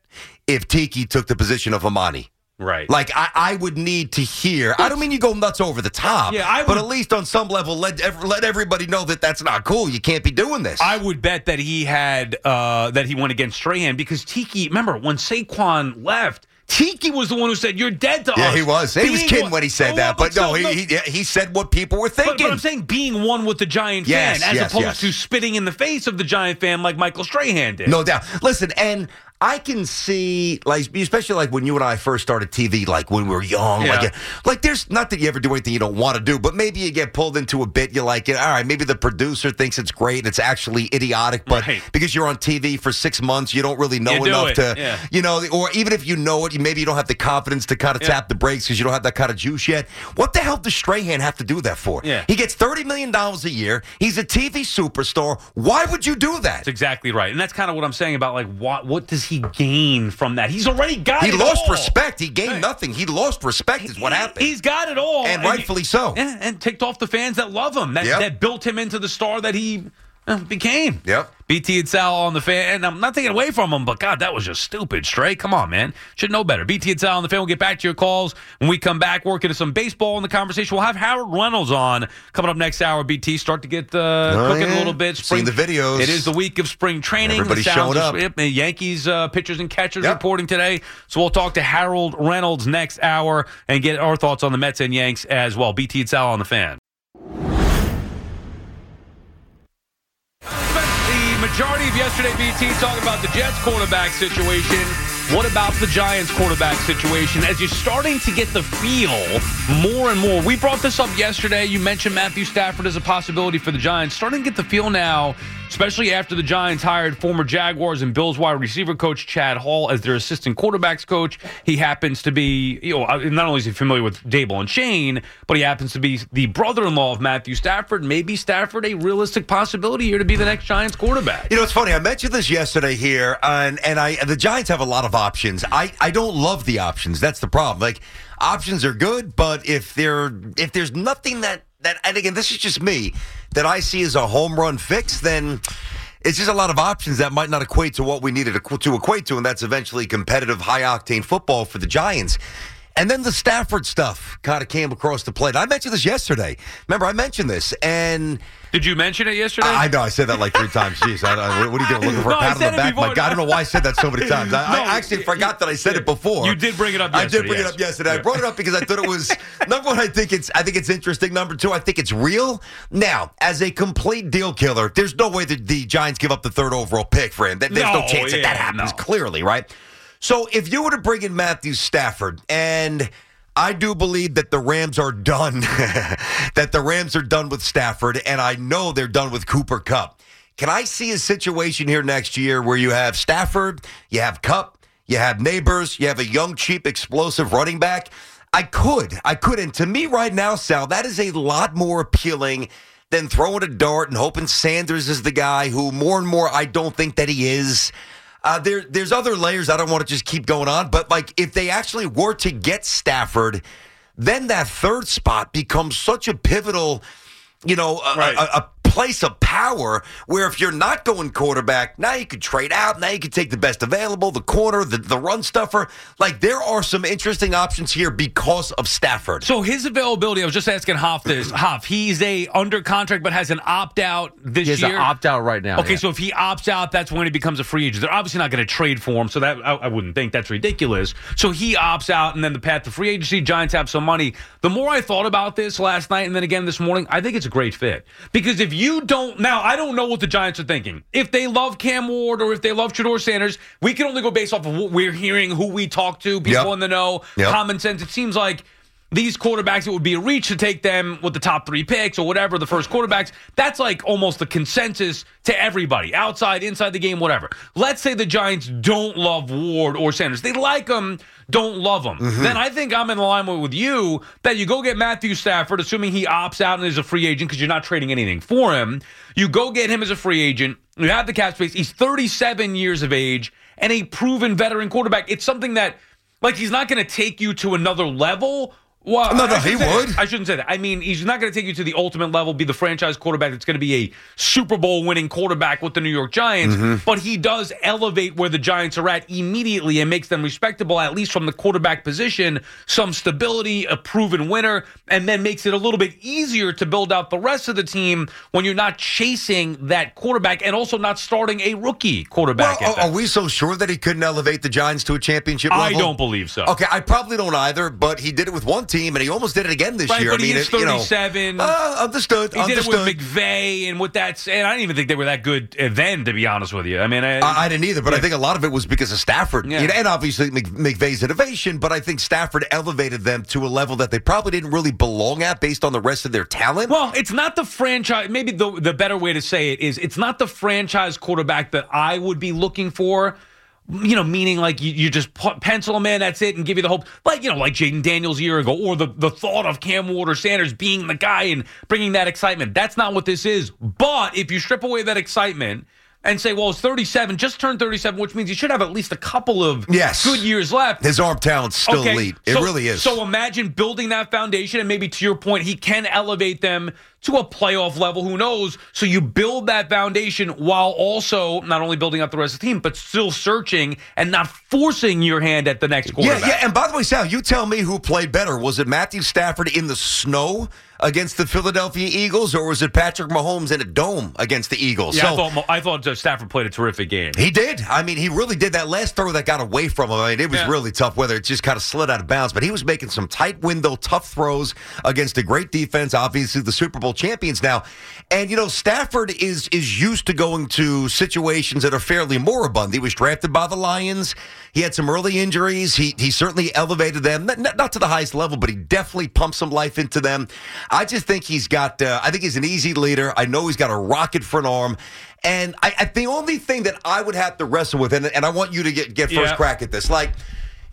if Tiki took the position of Amani. Right. Like, I, I would need to hear. I don't mean you go nuts over the top. Yeah, I would, but at least on some level, let let everybody know that that's not cool. You can't be doing this. I would bet that he had, uh, that he went against Strahan because Tiki, remember, when Saquon left, Tiki was the one who said, "You're dead to yeah, us." Yeah, he was. He being was kidding one, when he said oh, that. But, but no, so, he, he he said what people were thinking. But, but I'm saying being one with the Giant yes, fan as yes, opposed yes. to spitting in the face of the Giant fan like Michael Strahan did. No doubt. Listen, and I can see, like, especially like when you and I first started T V, like when we were young, yeah. like, like there's not that you ever do anything you don't want to do, but maybe you get pulled into a bit. You like it. All right, maybe the producer thinks it's great and it's actually idiotic, but right. because you're on T V for six months, you don't really know you enough do to, yeah. you know, or even if you know it, you maybe you don't have the confidence to kind of yeah. tap the brakes because you don't have that kind of juice yet. What the hell does Strahan have to do that for? Yeah. He gets thirty million dollars a year. He's a T V superstar. Why would you do that? That's exactly right. And that's kind of what I'm saying about, like, what what does he gain from that? He's already got he it He lost all. respect. He gained right. nothing. He lost respect is what happened. He's got it all. And, and rightfully he, so. Yeah, and ticked off the fans that love him, that, yep. that built him into the star that he uh, became. Yep. B T and Sal on the fan, and I'm not taking away from him, but God, that was just stupid. Stray, come on, man, should know better. B T and Sal on the fan. We'll get back to your calls when we come back. Work into some baseball in the conversation. We'll have Harold Reynolds on coming up next hour. B T start to get uh, oh, cooking yeah. a little bit. Spring, Seen the videos. It is the week of spring training. Everybody's the showing up. Yep, the Yankees uh, pitchers and catchers yep. reporting today. So we'll talk to Harold Reynolds next hour and get our thoughts on the Mets and Yanks as well. B T and Sal on the fan. Majority of yesterday, B T, talking about the Jets quarterback situation. What about the Giants quarterback situation? As you're starting to get the feel more and more. We brought this up yesterday. You mentioned Matthew Stafford as a possibility for the Giants. Starting to get the feel now, especially after the Giants hired former Jaguars and Bills wide receiver coach Chad Hall as their assistant quarterbacks coach. He happens to be, you know, not only is he familiar with Dable and Shane, but he happens to be the brother-in-law of Matthew Stafford. Maybe Stafford a realistic possibility here to be the next Giants quarterback. You know, it's funny. I mentioned this yesterday here, and and I the Giants have a lot of options. I, I don't love the options. That's the problem. Like, options are good, but if they're if there's nothing that, that and again, this is just me, that I see as a home run fix, then it's just a lot of options that might not equate to what we needed to, to equate to, and that's eventually competitive, high-octane football for the Giants. And then the Stafford stuff kind of came across the plate. I mentioned this yesterday. Remember, I mentioned this, and... Did you mention it yesterday? I, I know. I said that like three times. Jeez, I, I, what are you doing? Looking for no, a pat on the back? before. My God, I don't know why I said that so many times. I, no, I actually forgot that I said it before. You did bring it up yesterday. I did bring yes. it up yesterday. I brought it up because I thought it was, number one, I think it's I think it's interesting. Number two, I think it's real. Now, as a complete deal killer, there's no way that the Giants give up the third overall pick for him. There's no, no chance yeah, that that happens, no. clearly, right? So if you were to bring in Matthew Stafford, and I do believe that the Rams are done, that the Rams are done with Stafford, and I know they're done with Cooper Kupp. Can I see a situation here next year where you have Stafford, you have Kupp, you have Neighbors, you have a young, cheap, explosive running back? I could. I could. And to me right now, Sal, that is a lot more appealing than throwing a dart and hoping Sanders is the guy who more and more I don't think that he is. Uh, there, there's other layers. I don't want to just keep going on. But, like, if they actually were to get Stafford, then that third spot becomes such a pivotal, you know, a, right. a, a place of power where if you're not going quarterback, now you could trade out. Now you could take the best available, the corner, the, the run stuffer. Like, there are some interesting options here because of Stafford. So his availability, I was just asking Hoff this. Hoff, he's a under contract but has an opt-out this he has year? an opt-out right now. Okay, yeah. so if he opts out, that's when he becomes a free agent. They're obviously not going to trade for him, so that I, I wouldn't think that's ridiculous. So he opts out, and then the path to free agency, Giants have some money. The more I thought about this last night and then again this morning, I think it's a great fit. Because if you don't, now I don't know what the Giants are thinking. If they love Cam Ward or if they love Shedeur Sanders, we can only go based off of what we're hearing, who we talk to, people Yep. in the know, Yep. common sense. It seems like these quarterbacks, it would be a reach to take them with the top three picks or whatever, the first quarterbacks. That's like almost the consensus to everybody, outside, inside the game, whatever. Let's say the Giants don't love Ward or Sanders. They like them, don't love them. Mm-hmm. Then I think I'm in alignment with you that you go get Matthew Stafford, assuming he opts out and is a free agent because you're not trading anything for him. You go get him as a free agent. You have the cap space. He's thirty-seven years of age and a proven veteran quarterback. It's something that, like, he's not going to take you to another level. Well, No, no, I he shouldn't say would. that. I shouldn't say that. I mean, he's not going to take you to the ultimate level, be the franchise quarterback that's going to be a Super Bowl winning quarterback with the New York Giants, Mm-hmm. but he does elevate where the Giants are at immediately and makes them respectable, at least from the quarterback position, some stability, a proven winner, and then makes it a little bit easier to build out the rest of the team when you're not chasing that quarterback and also not starting a rookie quarterback. Well, at are, that. are we so sure that he couldn't elevate the Giants to a championship I level? don't believe so. Okay, I probably don't either, but he did it with one team, and he almost did it again this Right, year. but I mean, he is it, you know, thirty-seven. uh, understood. He understood. did it with McVay and with that. And I didn't even think they were that good uh, then, to be honest with you. I mean, I, I, I didn't either, but yeah. I think a lot of it was because of Stafford. Yeah. You know, and obviously Mc, McVay's innovation, but I think Stafford elevated them to a level that they probably didn't really belong at based on the rest of their talent. Well, it's not the franchise. Maybe the the better way to say it is it's not the franchise quarterback that I would be looking for. You know, meaning like you, you just put, pencil him in, that's it, and give you the hope. Like, you know, like Jaden Daniels a year ago, or the, the thought of Cam Ward or Sanders being the guy and bringing that excitement. That's not what this is. But if you strip away that excitement and say, well, it's thirty-seven, just turned thirty-seven, which means you should have at least a couple of Yes. good years left. His arm talent's still Okay, elite. It so- really is. So imagine building that foundation, and maybe to your point, he can elevate them to a playoff level. Who knows? So you build that foundation while also not only building up the rest of the team, but still searching and not forcing your hand at the next quarterback. Yeah, yeah. And by the way, Sal, you tell me who played better. Was it Matthew Stafford in the snow against the Philadelphia Eagles, or was it Patrick Mahomes in a dome against the Eagles? Yeah, so, I thought I thought uh, Stafford played a terrific game. He did. I mean, he really did. That last throw that got away from him, I mean, it was Yeah. really tough, whether it just kind of slid out of bounds. But he was making some tight window, tough throws against a great defense, obviously the Super Bowl champions now. And, you know, Stafford is is used to going to situations that are fairly moribund. He was drafted by the Lions. He had some early injuries. He he certainly elevated them, not, not to the highest level, but he definitely pumped some life into them. I just think he's got, uh, I think he's an easy leader. I know he's got a rocket for an arm. And I, I the only thing that I would have to wrestle with, and, and I want you to get, get first Yeah. crack at this, like,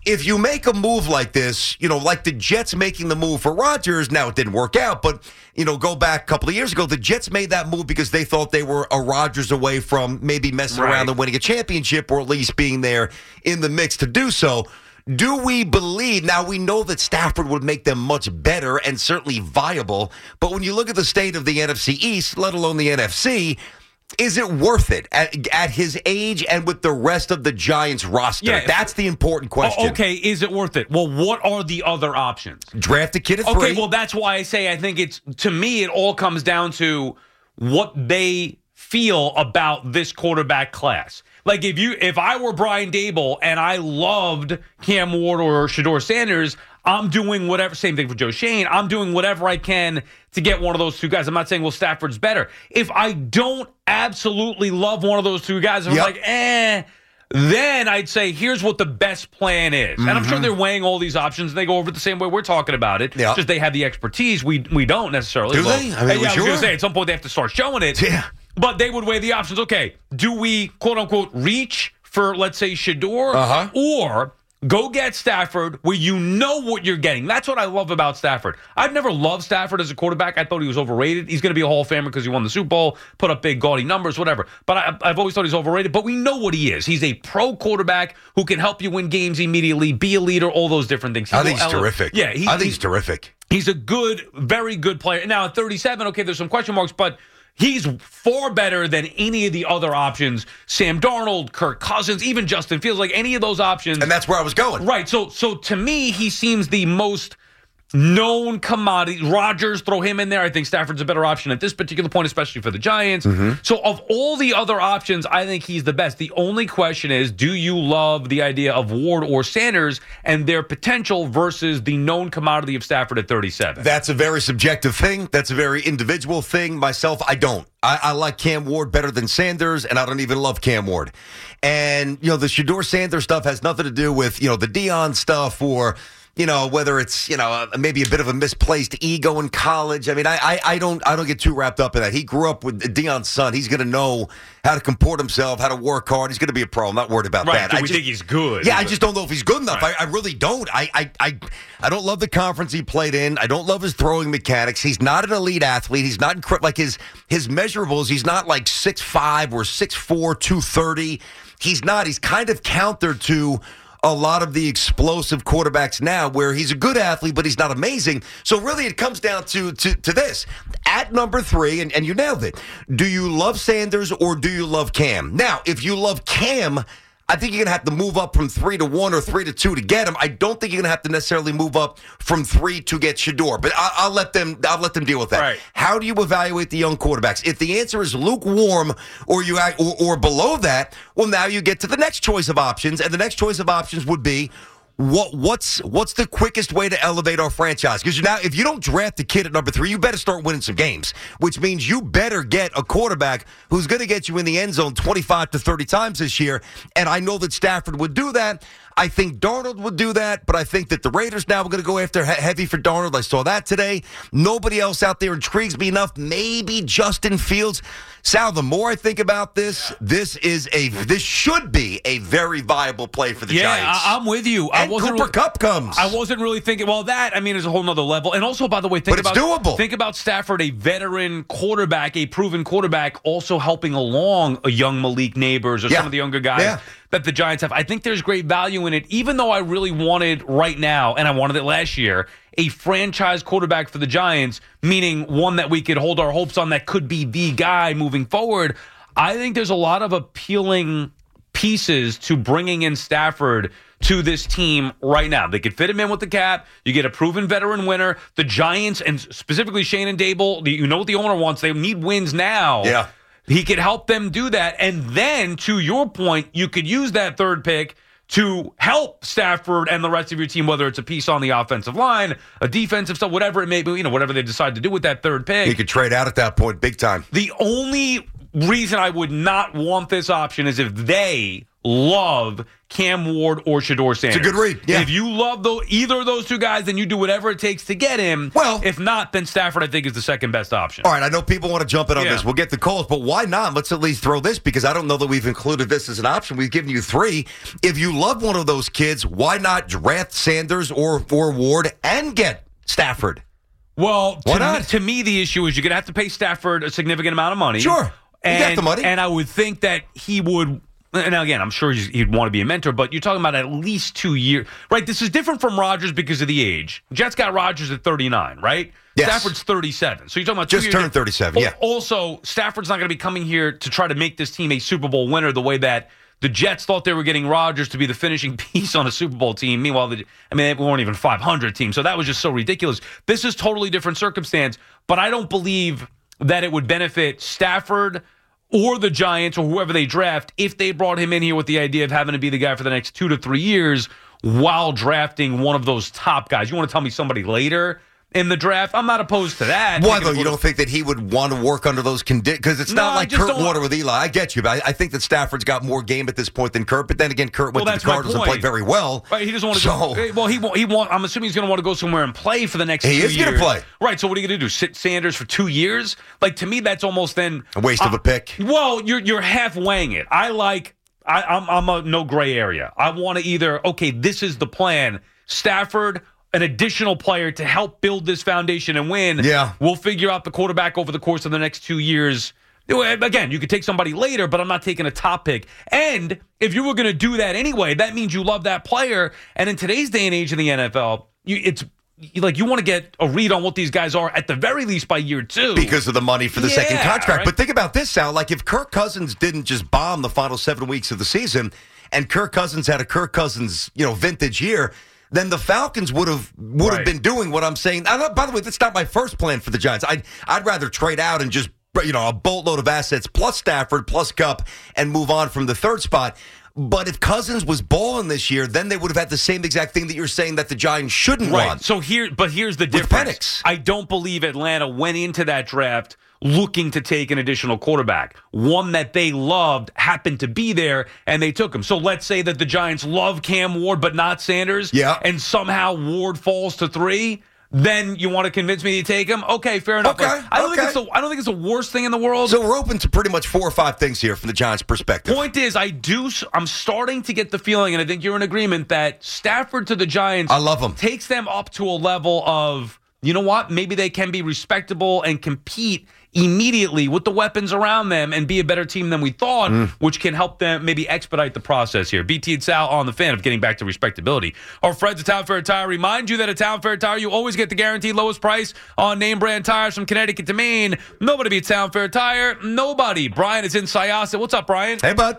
if you make a move like this, you know, like the Jets making the move for Rodgers, now it didn't work out, but, you know, go back a couple of years ago, the Jets made that move because they thought they were a Rodgers away from maybe messing Right. around and winning a championship, or at least being there in the mix to do so. Do we believe, now we know that Stafford would make them much better and certainly viable, but when you look at the state of the N F C East, let alone the N F C, is it worth it at, at his age and with the rest of the Giants roster? Yeah. That's the important question. Oh, okay, is it worth it? Well, what are the other options? Draft a kid at Okay, three. well, that's why I say I think it's, to me, it all comes down to what they feel about this quarterback class. Like, if you, if I were Brian Dable and I loved Cam Ward or Shedeur Sanders, I'm doing whatever, same thing for Joe Shane, I'm doing whatever I can to get one of those two guys. I'm not saying, well, Stafford's better. If I don't absolutely love one of those two guys, I'm Yep. like, eh, then I'd say, here's what the best plan is. And I'm sure they're weighing all these options, and they go over it the same way we're talking about it. Yeah. Just they have the expertise. We we don't necessarily. Do Well, they? I mean, yeah, we I was going sure? to say, at some point they have to start showing it. Yeah. But they would weigh the options. Okay, do we, quote unquote, reach for, let's say, Shedeur? Uh-huh. Or go get Stafford where you know what you're getting. That's what I love about Stafford. I've never loved Stafford as a quarterback. I thought he was overrated. He's going to be a Hall of Famer because he won the Super Bowl, put up big, gaudy numbers, whatever. But I, I've always thought he's overrated. But we know what he is. He's a pro quarterback who can help you win games immediately, be a leader, all those different things. He I think will he's ele- terrific. Yeah, he, I think he's he's terrific. He's a good, very good player. Now, at thirty-seven, okay, there's some question marks, but he's far better than any of the other options. Sam Darnold, Kirk Cousins, even Justin Fields, like any of those options. And that's where I was going. Right. So, so to me, he seems the most known commodity. Rodgers, throw him in there. I think Stafford's a better option at this particular point, especially for the Giants. Mm-hmm. So of all the other options, I think he's the best. The only question is, do you love the idea of Ward or Sanders and their potential versus the known commodity of Stafford at thirty-seven? That's a very subjective thing. That's a very individual thing. Myself, I don't. I, I like Cam Ward better than Sanders, and I don't even love Cam Ward. And, you know, the Shedeur Sanders stuff has nothing to do with, you know, the Dion stuff or, you know, whether it's, you know, maybe a bit of a misplaced ego in college. I mean, I, I, I don't I don't get too wrapped up in that. He grew up with Dion's son. He's going to know how to comport himself, how to work hard. He's going to be a pro. I'm not worried about Right. that. Do I we just, think he's good? Yeah, I just don't know if he's good enough. Right. I, I really don't. I, I, I, I don't love the conference he played in. I don't love his throwing mechanics. He's not an elite athlete. He's not incre- like his his measurables. He's not like six five or six four, two thirty. He's not. He's kind of counter to a lot of the explosive quarterbacks now, where he's a good athlete, but he's not amazing. So really it comes down to to, to this. At number three, and, and you nailed it, do you love Sanders or do you love Cam? Now, if you love Cam, I think you're going to have to move up from three to one or three to two to get him. I don't think you're going to have to necessarily move up from three to get Shedeur, but I, I'll let them. I'll let them deal with that. Right. How do you evaluate the young quarterbacks? If the answer is lukewarm or you act, or, or below that, well, now you get to the next choice of options, and the next choice of options would be, What what's what's the quickest way to elevate our franchise? Because now, if you don't draft the kid at number three, you better start winning some games. Which means you better get a quarterback who's going to get you in the end zone twenty-five to thirty times this year. And I know that Stafford would do that. I think Darnold would do that, but I think that the Raiders now are going to go after he- heavy for Darnold. I saw that today. Nobody else out there intrigues me enough. Maybe Justin Fields. Sal, the more I think about this, this is a this should be a very viable play for the yeah, Giants. I, I'm with you. I And wasn't Cooper really, Kupp comes. I wasn't really thinking. Well, that I mean is a whole nother level. And also, by the way, think But it's about doable. think about Stafford, a veteran quarterback, a proven quarterback, also helping along a young Malik Neighbors or Yeah. some of the younger guys Yeah. that the Giants have. I think there's great value in it. Even though I really wanted right now, and I wanted it last year, a franchise quarterback for the Giants, meaning one that we could hold our hopes on that could be the guy moving forward. I think there's a lot of appealing pieces to bringing in Stafford to this team right now. They could fit him in with the cap. You get a proven veteran winner. The Giants, and specifically Shane and Dable, you know what the owner wants. They need wins now. Yeah. He could help them do that. And then, to your point, you could use that third pick to help Stafford and the rest of your team, whether it's a piece on the offensive line, a defensive stuff, whatever it may be, you know, whatever they decide to do with that third pick. He could trade out at that point big time. The only reason I would not want this option is if they love Cam Ward or Shedeur Sanders. It's a good read. Yeah. And if you love those, either of those two guys, then you do whatever it takes to get him. Well, if not, then Stafford, I think, is the second best option. All right, I know people want to jump in on Yeah. this. We'll get the calls, but why not? Let's at least throw this because I don't know that we've included this as an option. We've given you three. If you love one of those kids, why not draft Sanders or, or Ward and get Stafford? Well, Why to, not? Me, to me, the issue is you're going to have to pay Stafford a significant amount of money. Sure. You and, got the money. And I would think that he would. And again, I'm sure he's, he'd want to be a mentor, but you're talking about at least two years. Right? This is different from Rodgers because of the age. Jets got Rodgers at thirty-nine, right? Yes. Stafford's thirty-seven. So you're talking about two Just years. turned thirty-seven, yeah. Also, Stafford's not going to be coming here to try to make this team a Super Bowl winner the way that the Jets thought they were getting Rodgers to be the finishing piece on a Super Bowl team. Meanwhile, the, I mean, they weren't even five hundred team. So that was just so ridiculous. This is totally different circumstance, but I don't believe that it would benefit Stafford or the Giants or whoever they draft if they brought him in here with the idea of having to be the guy for the next two to three years while drafting one of those top guys. You want to tell me somebody later in the draft? I'm not opposed to that. Why, though? You don't think that he would want to work under those conditions? Because it's No, not I like just Kurt don't- Warner with Eli. I get you, but I, I think that Stafford's got more game at this point than Kurt. But then again, Kurt went Well, to that's the my Cardinals and point. played very well. Right, he doesn't want to So- go. Well, he won't, he want. I'm assuming he's going to want to go somewhere and play for the next. He two is gonna years. play. Right. So what are you going to do? Sit Sanders for two years? Like to me, that's almost then A waste of a pick. Well, you're you're half weighing it. I like. I, I'm I'm a no gray area. I want to either okay, this is the plan. Stafford, an additional player to help build this foundation and win. Yeah. We'll figure out the quarterback over the course of the next two years. Again, you could take somebody later, but I'm not taking a top pick. And if you were going to do that anyway, that means you love that player. And in today's day and age in the N F L, you, it's like you want to get a read on what these guys are at the very least by year two. Because of the money for the Yeah, second contract. right. But think about this, Sal. Like if Kirk Cousins didn't just bomb the final seven weeks of the season and Kirk Cousins had a Kirk Cousins, you know, vintage year, then the Falcons would have would have Right. been doing what I'm saying. I don't- by the way, that's not my first plan for the Giants. I'd, I'd rather trade out and just, you know, a boatload of assets plus Stafford plus Kupp and move on from the third spot. But if Cousins was balling this year, then they would have had the same exact thing that you're saying that the Giants shouldn't Right. want. So here, but here's the With difference. Penix. I don't believe Atlanta went into that draft looking to take an additional quarterback. One that they loved happened to be there, and they took him. So let's say that the Giants love Cam Ward, but not Sanders. Yeah. And somehow Ward falls to three. Then you want to convince me to take him? Okay, fair enough. Okay, Like, I don't okay. think it's the I don't think it's the worst thing in the world. So we're open to pretty much four or five things here from the Giants' perspective. Point is, I do. I'm starting to get the feeling, and I think you're in agreement that Stafford to the Giants, I love him. takes them up to a level of, you know what? Maybe they can be respectable and compete immediately with the weapons around them and be a better team than we thought, Mm. which can help them maybe expedite the process here. B T and Sal on the Fan of getting back to respectability. Our friends at Town Fair Tire remind you that at Town Fair Tire, you always get the guaranteed lowest price on name brand tires from Connecticut to Maine. Nobody beats Town Fair Tire. Nobody. Brian is in Syosset. What's up, Brian? Hey, bud.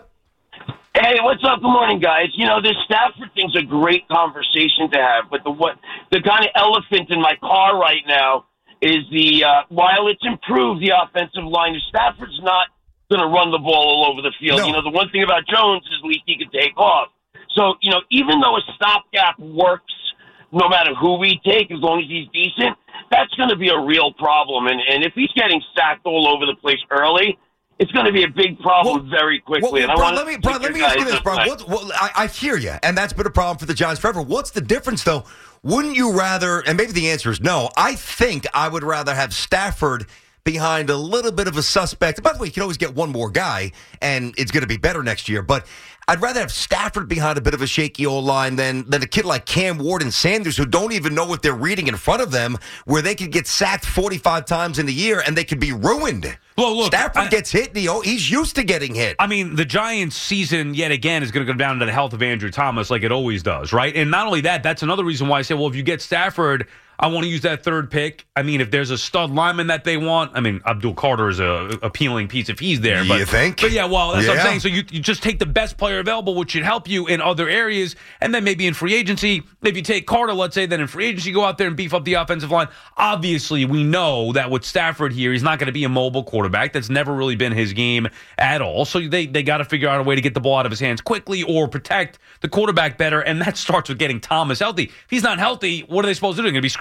Hey, what's up? Good morning, guys. You know, this Stafford thing's a great conversation to have, but the what the kind of elephant in my car right now is the uh, while it's improved the offensive line, Stafford's not going to run the ball all over the field. No. You know, the one thing about Jones is at least he can take off. So, you know, even though a stopgap works, no matter who we take, as long as he's decent, that's going to be a real problem. And and if he's getting sacked all over the place early, it's going to be a big problem Well, very quickly. Well, and I Brian, want let me, Brian, let me ask you this, Brian. What, what, I, I hear you, and that's been a problem for the Giants forever. What's the difference, though? Wouldn't you rather, and maybe the answer is no, I think I would rather have Stafford behind a little bit of a suspect. By the way, you can always get one more guy, and it's going to be better next year. But I'd rather have Stafford behind a bit of a shaky old line than, than a kid like Cam Ward and Sanders who don't even know what they're reading in front of them, where they could get sacked forty-five times in a year and they could be ruined. Well, look, Stafford I- gets hit, and he, he's used to getting hit. I mean, the Giants' season, yet again, is going to go down to the health of Andrew Thomas like it always does, right? And not only that, that's another reason why I say, well, if you get Stafford, I want to use that third pick. I mean, if there's a stud lineman that they want, I mean, Abdul Carter is a appealing piece if he's there. But, You think? But yeah, well, that's what Yeah. I'm saying. So you, you just take the best player available, which should help you in other areas, and then maybe in free agency, if you take Carter, let's say, then in free agency, go out there and beef up the offensive line. Obviously, we know that with Stafford here, he's not going to be a mobile quarterback. That's never really been his game at all. So they, they got to figure out a way to get the ball out of his hands quickly or protect the quarterback better, and that starts with getting Thomas healthy. If he's not healthy, what are they supposed to do? They're going to be screwed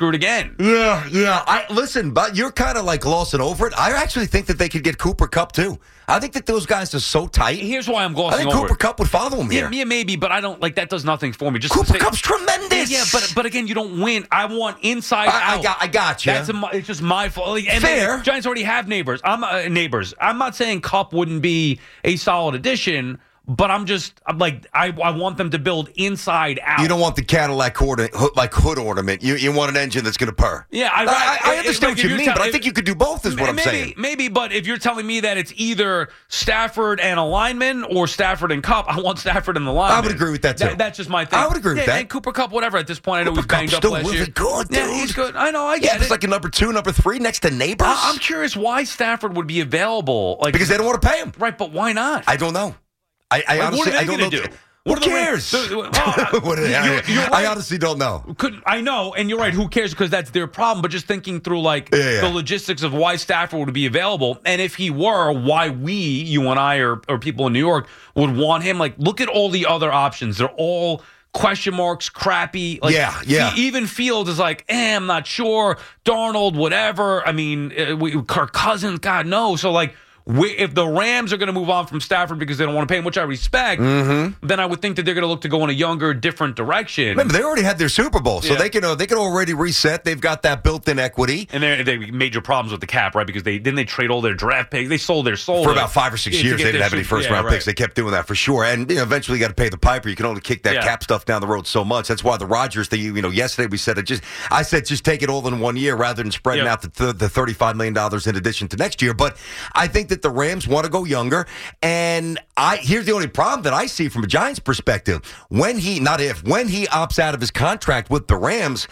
screwed again. Yeah, yeah. I listen, but you're kind of like glossing over it. I actually think that they could get Cooper Kupp too. I think that those guys are so tight. Here's why I'm glossing I think over Cooper it. Kupp would follow him here. Yeah, yeah, maybe, but I don't like that. Does nothing for me. Just Cooper to say, Kupp's tremendous. Yeah, but but again, you don't win. I want inside I, out. I got, I got you. That's a, it's just my fault. Like, and Fair. The Giants already have neighbors. I'm uh, neighbors. I'm not saying Kupp wouldn't be a solid addition. But I'm just, I'm like, I, I want them to build inside out. You don't want the Cadillac orna- like hood ornament. You you want an engine that's going to purr. Yeah, I, I, I, I understand like, what you mean, tell- but I think you could do both. Is what I'm maybe, saying. Maybe, but if you're telling me that it's either Stafford and a lineman or Stafford and Kupp, I want Stafford and the lineman. I would agree with that too. That, that's just my thing. I would agree with yeah, that. And Cooper Kupp, whatever. At this point, I know Cooper he's banged Kupp's up still last really year. good, dude. Yeah, he's good. I know. I Yeah, get it's it. like a number two, number three next to neighbors. I, I'm curious why Stafford would be available. Like because they don't want to pay him. Right, but why not? I don't know. I, I Like, honestly, what are they I don't gonna know. do? Who What are the cares? Rams- Well, I- What are they- you're- I, you're I right. honestly don't know. Could I know, and you're right. Who cares? Because that's their problem. But just thinking through like Yeah, yeah. the logistics of why Stafford would be available, and if he were, why we, you and I, or or people in New York would want him. Like, look at all the other options. They're all question marks, crappy. Like, Yeah, yeah. Even Fields is like, eh, I'm not sure. Darnold, whatever. I mean, uh, we, Kirk Cousins, God knows. So like. We, if the Rams are going to move on from Stafford because they don't want to pay him, which I respect, Mm-hmm. then I would think that they're going to look to go in a younger, different direction. Remember, they already had their Super Bowl, so Yeah. they can uh, they can already reset. They've got that built-in equity. And they they major problems with the cap, right? Because they didn't they trade all their draft picks. They sold their soul For about five or six Yeah, to years, get they didn't their have any Super- first-round yeah, picks. right. They kept doing that for sure. And you know, eventually, you got to pay the piper. You can only kick that Yeah. cap stuff down the road so much. That's why the Rodgers thing. You know, yesterday we said it. Just I said just take it all in one year rather than spreading Yep. out the, th- the thirty-five million dollars in addition to next year. But I think that the Rams want to go younger. And I here's the only problem that I see from a Giants perspective. When he, not if, when he opts out of his contract with the Rams,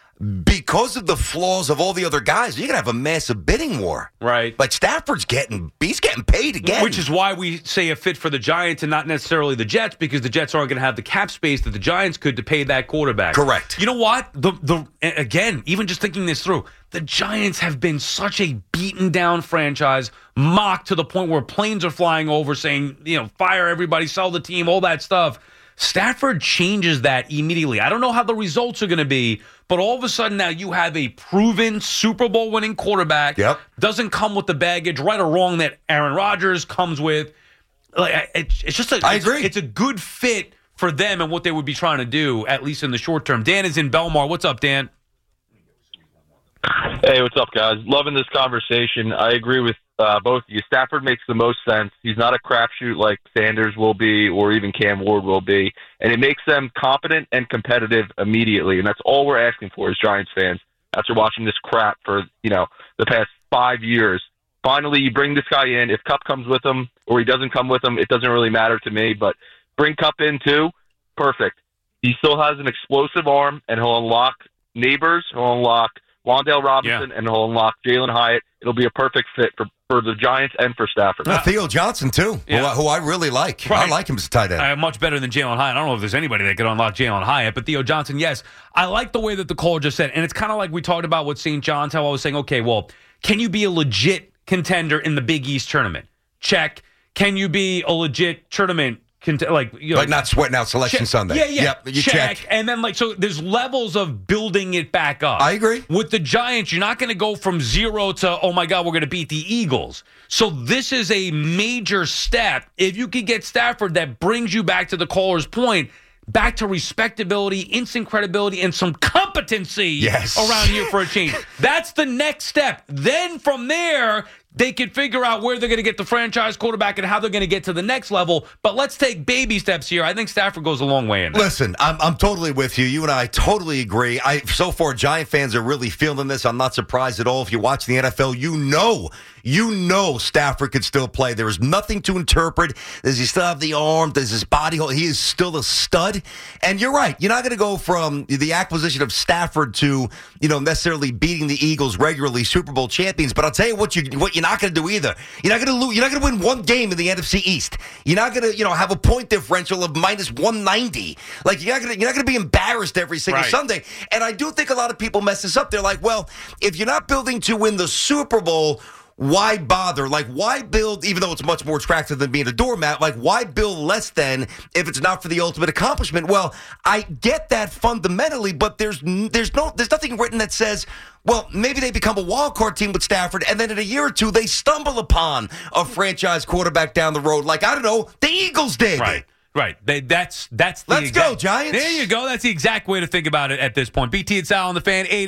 because of the flaws of all the other guys, you're going to have a massive bidding war. Right. Like Stafford's getting, he's getting paid again. Which is why we say a fit for the Giants and not necessarily the Jets, because the Jets aren't going to have the cap space that the Giants could to pay that quarterback. Correct. You know what? The the again, even just thinking this through, the Giants have been such a beaten down franchise, mocked to the point where planes are flying over saying, you know, fire everybody, sell the team, all that stuff. Stafford changes that immediately. I don't know how the results are going to be, but all of a sudden now you have a proven Super Bowl winning quarterback. Yep. Doesn't come with the baggage, right or wrong, that Aaron Rodgers comes with. Like, it's, it's just a, I it's, agree. It's a good fit for them and what they would be trying to do, at least in the short term. Dan is in Belmar. What's up, Dan? Hey, what's up, guys? Loving this conversation. I agree with uh, both of you. Stafford makes the most sense. He's not a crapshoot like Sanders will be or even Cam Ward will be, and it makes them competent and competitive immediately, and that's all we're asking for as Giants fans after watching this crap for, you know, the past five years. Finally, you bring this guy in. If Kupp comes with him or he doesn't come with him, it doesn't really matter to me, but bring Kupp in too, perfect. He still has an explosive arm, and he'll unlock Neighbors, he'll unlock Wan'Dale Robinson, Yeah. and he'll unlock Jalen Hyatt. It'll be a perfect fit for, for the Giants and for Stafford. Uh, Theo Johnson, too, Yeah. who, I, who I really like. I Right. like him as a tight end. Uh, much better than Jalen Hyatt. I don't know if there's anybody that could unlock Jalen Hyatt, but Theo Johnson, yes. I like the way that the caller just said, and it's kind of like we talked about with Saint John's, how I was saying, okay, well, can you be a legit contender in the Big East tournament? Check. Can you be a legit tournament cont- like you know, Like not sweating out Selection check- Sunday. Yeah, yeah. Yep, you check. check. And then like so there's levels of building it back up. I agree. With the Giants, you're not going to go from zero to, oh my God, we're going to beat the Eagles. So this is a major step. If you could get Stafford, that brings you back to the caller's point, back to respectability, instant credibility, and some competency Yes. around here for a change. That's the next step. Then from there, they can figure out where they're going to get the franchise quarterback and how they're going to get to the next level. But let's take baby steps here. I think Stafford goes a long way in that. Listen, I'm I'm totally with you. You and I totally agree. I so far, Giant fans are really feeling this. I'm not surprised at all. If you watch the N F L, you know, you know Stafford could still play. There is nothing to interpret. Does he still have the arm? Does his body hold? He is still a stud. And you're right. You're not going to go from the acquisition of Stafford to, you know, necessarily beating the Eagles regularly, Super Bowl champions. But I'll tell you what you what you're not going to do either. You're not going to lose. You're not going to win one game in the N F C East. You're not going to, you know, have a point differential of minus one ninety. Like you're not going to, you're not going to be embarrassed every single Right. Sunday. And I do think a lot of people mess this up. They're like, well, if you're not building to win the Super Bowl, why bother? Like, why build, even though it's much more attractive than being a doormat, like, why build less than if it's not for the ultimate accomplishment? Well, I get that fundamentally, but there's there's no there's nothing written that says, well, maybe they become a wild card team with Stafford, and then in a year or two, they stumble upon a franchise quarterback down the road, like, I don't know, the Eagles did. Right. Right. They, that's that's the Let's exact, go, Giants. There you go. That's the exact way to think about it at this point. B T and Sal on the Fan. eighty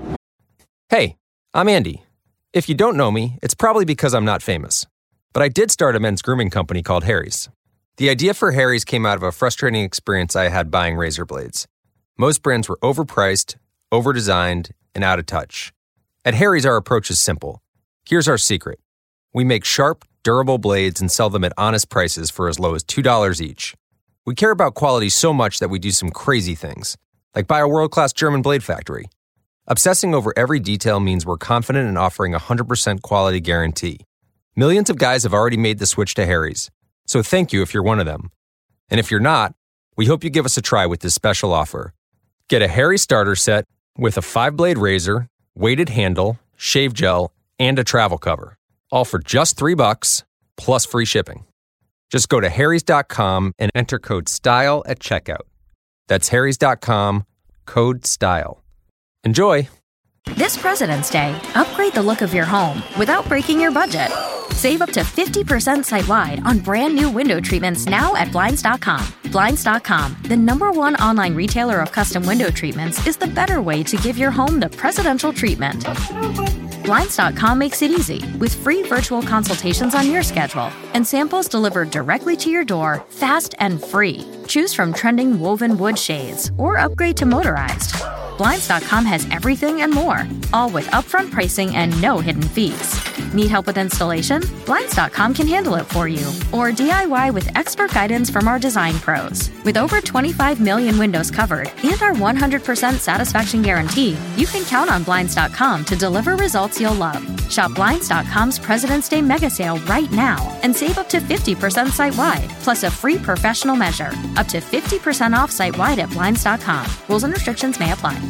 Hey, I'm Andy. If you don't know me, it's probably because I'm not famous. But I did start a men's grooming company called Harry's. The idea for Harry's came out of a frustrating experience I had buying razor blades. Most brands were overpriced, overdesigned, and out of touch. At Harry's, our approach is simple. Here's our secret. We make sharp, durable blades and sell them at honest prices for as low as two dollars each. We care about quality so much that we do some crazy things, like buy a world-class German blade factory. Obsessing over every detail means we're confident in offering a one hundred percent quality guarantee. Millions of guys have already made the switch to Harry's, so thank you if you're one of them. And if you're not, we hope you give us a try with this special offer. Get a Harry starter set with a five-blade razor, weighted handle, shave gel, and a travel cover, all for just three bucks plus free shipping. Just go to harrys dot com and enter code STYLE at checkout. That's harrys dot com, code STYLE. Enjoy! This President's Day, upgrade the look of your home without breaking your budget. Save up to fifty percent site-wide on brand new window treatments now at Blinds dot com. Blinds dot com, the number one online retailer of custom window treatments, is the better way to give your home the presidential treatment. Blinds dot com makes it easy with free virtual consultations on your schedule and samples delivered directly to your door, fast and free. Choose from trending woven wood shades or upgrade to motorized. Blinds dot com has everything and more, all with upfront pricing and no hidden fees. Need help with installation? Blinds dot com can handle it for you. Or D I Y with expert guidance from our design pros. With over twenty-five million windows covered and our one hundred percent satisfaction guarantee, you can count on Blinds dot com to deliver results you'll love. Shop Blinds dot com's President's Day mega sale right now and save up to fifty percent site-wide, plus a free professional measure. Up to fifty percent off site-wide at Blinds dot com. Rules and restrictions may apply.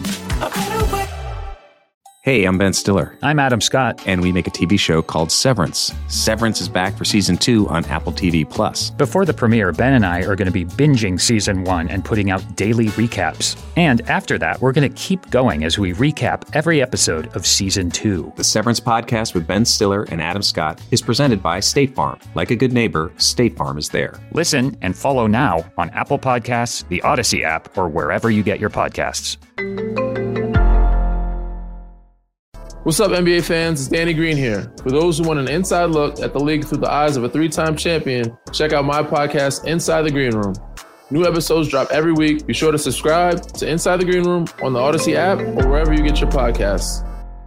Hey, I'm Ben Stiller. I'm Adam Scott. And we make a T V show called Severance. Severance is back for season two on Apple T V Plus. Before the premiere, Ben and I are going to be binging season one and putting out daily recaps. And after that, we're going to keep going as we recap every episode of season two. The Severance podcast with Ben Stiller and Adam Scott is presented by State Farm. Like a good neighbor, State Farm is there. Listen and follow now on Apple Podcasts, the Odyssey app, or wherever you get your podcasts. What's up, N B A fans? It's Danny Green here. For those who want an inside look at the league through the eyes of a three-time champion, check out my podcast, Inside the Green Room. New episodes drop every week. Be sure to subscribe to Inside the Green Room on the Odyssey app or wherever you get your podcasts.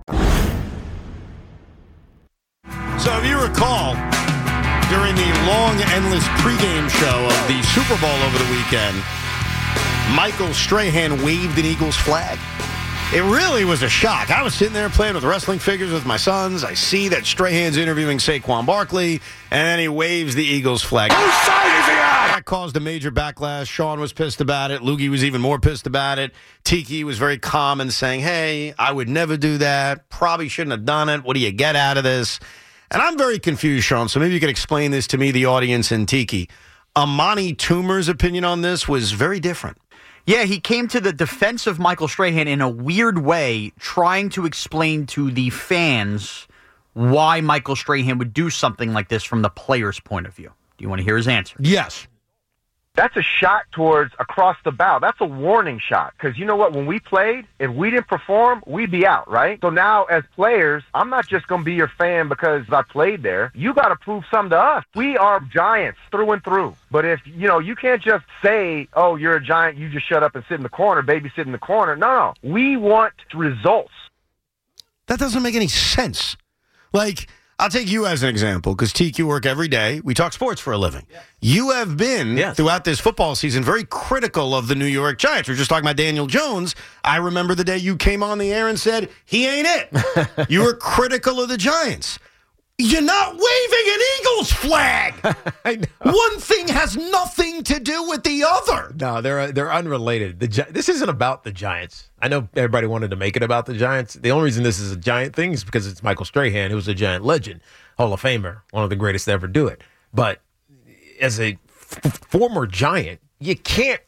So if you recall, during the long, endless pregame show of the Super Bowl over the weekend, Michael Strahan waved an Eagles flag. It really was a shock. I was sitting there playing with wrestling figures with my sons. I see that Strahan's interviewing Saquon Barkley, and then he waves the Eagles flag. Whose side is he on? That caused a major backlash. Sean was pissed about it. Loogie was even more pissed about it. Tiki was very calm and saying, hey, I would never do that. Probably shouldn't have done it. What do you get out of this? And I'm very confused, Sean, so maybe you could explain this to me, the audience, and Tiki. Amani Toomer's opinion on this was very different. Yeah, he came to the defense of Michael Strahan in a weird way, trying to explain to the fans why Michael Strahan would do something like this from the player's point of view. Do you want to hear his answer? Yes. That's a shot towards across the bow. That's a warning shot. Because you know what? When we played, if we didn't perform, we'd be out, right? So now as players, I'm not just going to be your fan because I played there. You got to prove something to us. We are Giants through and through. But if, you know, you can't just say, oh, you're a Giant, you just shut up and sit in the corner, baby sit in the corner. No, no. We want results. That doesn't make any sense. Like, I'll take you as an example, because T Q work every day. We talk sports for a living. Yeah. You have been, yes. throughout this football season, very critical of the New York Giants. We were just talking about Daniel Jones. I remember the day you came on the air and said, he ain't it. You were critical of the Giants. You're not waving an Eagles flag. I know. One thing has nothing to do with the other. No, they're they're unrelated. The Gi- this isn't about the Giants. I know everybody wanted to make it about the Giants. The only reason this is a Giant thing is because it's Michael Strahan, who's a Giant legend, Hall of Famer, one of the greatest to ever do it. But as a f- former Giant, you can't,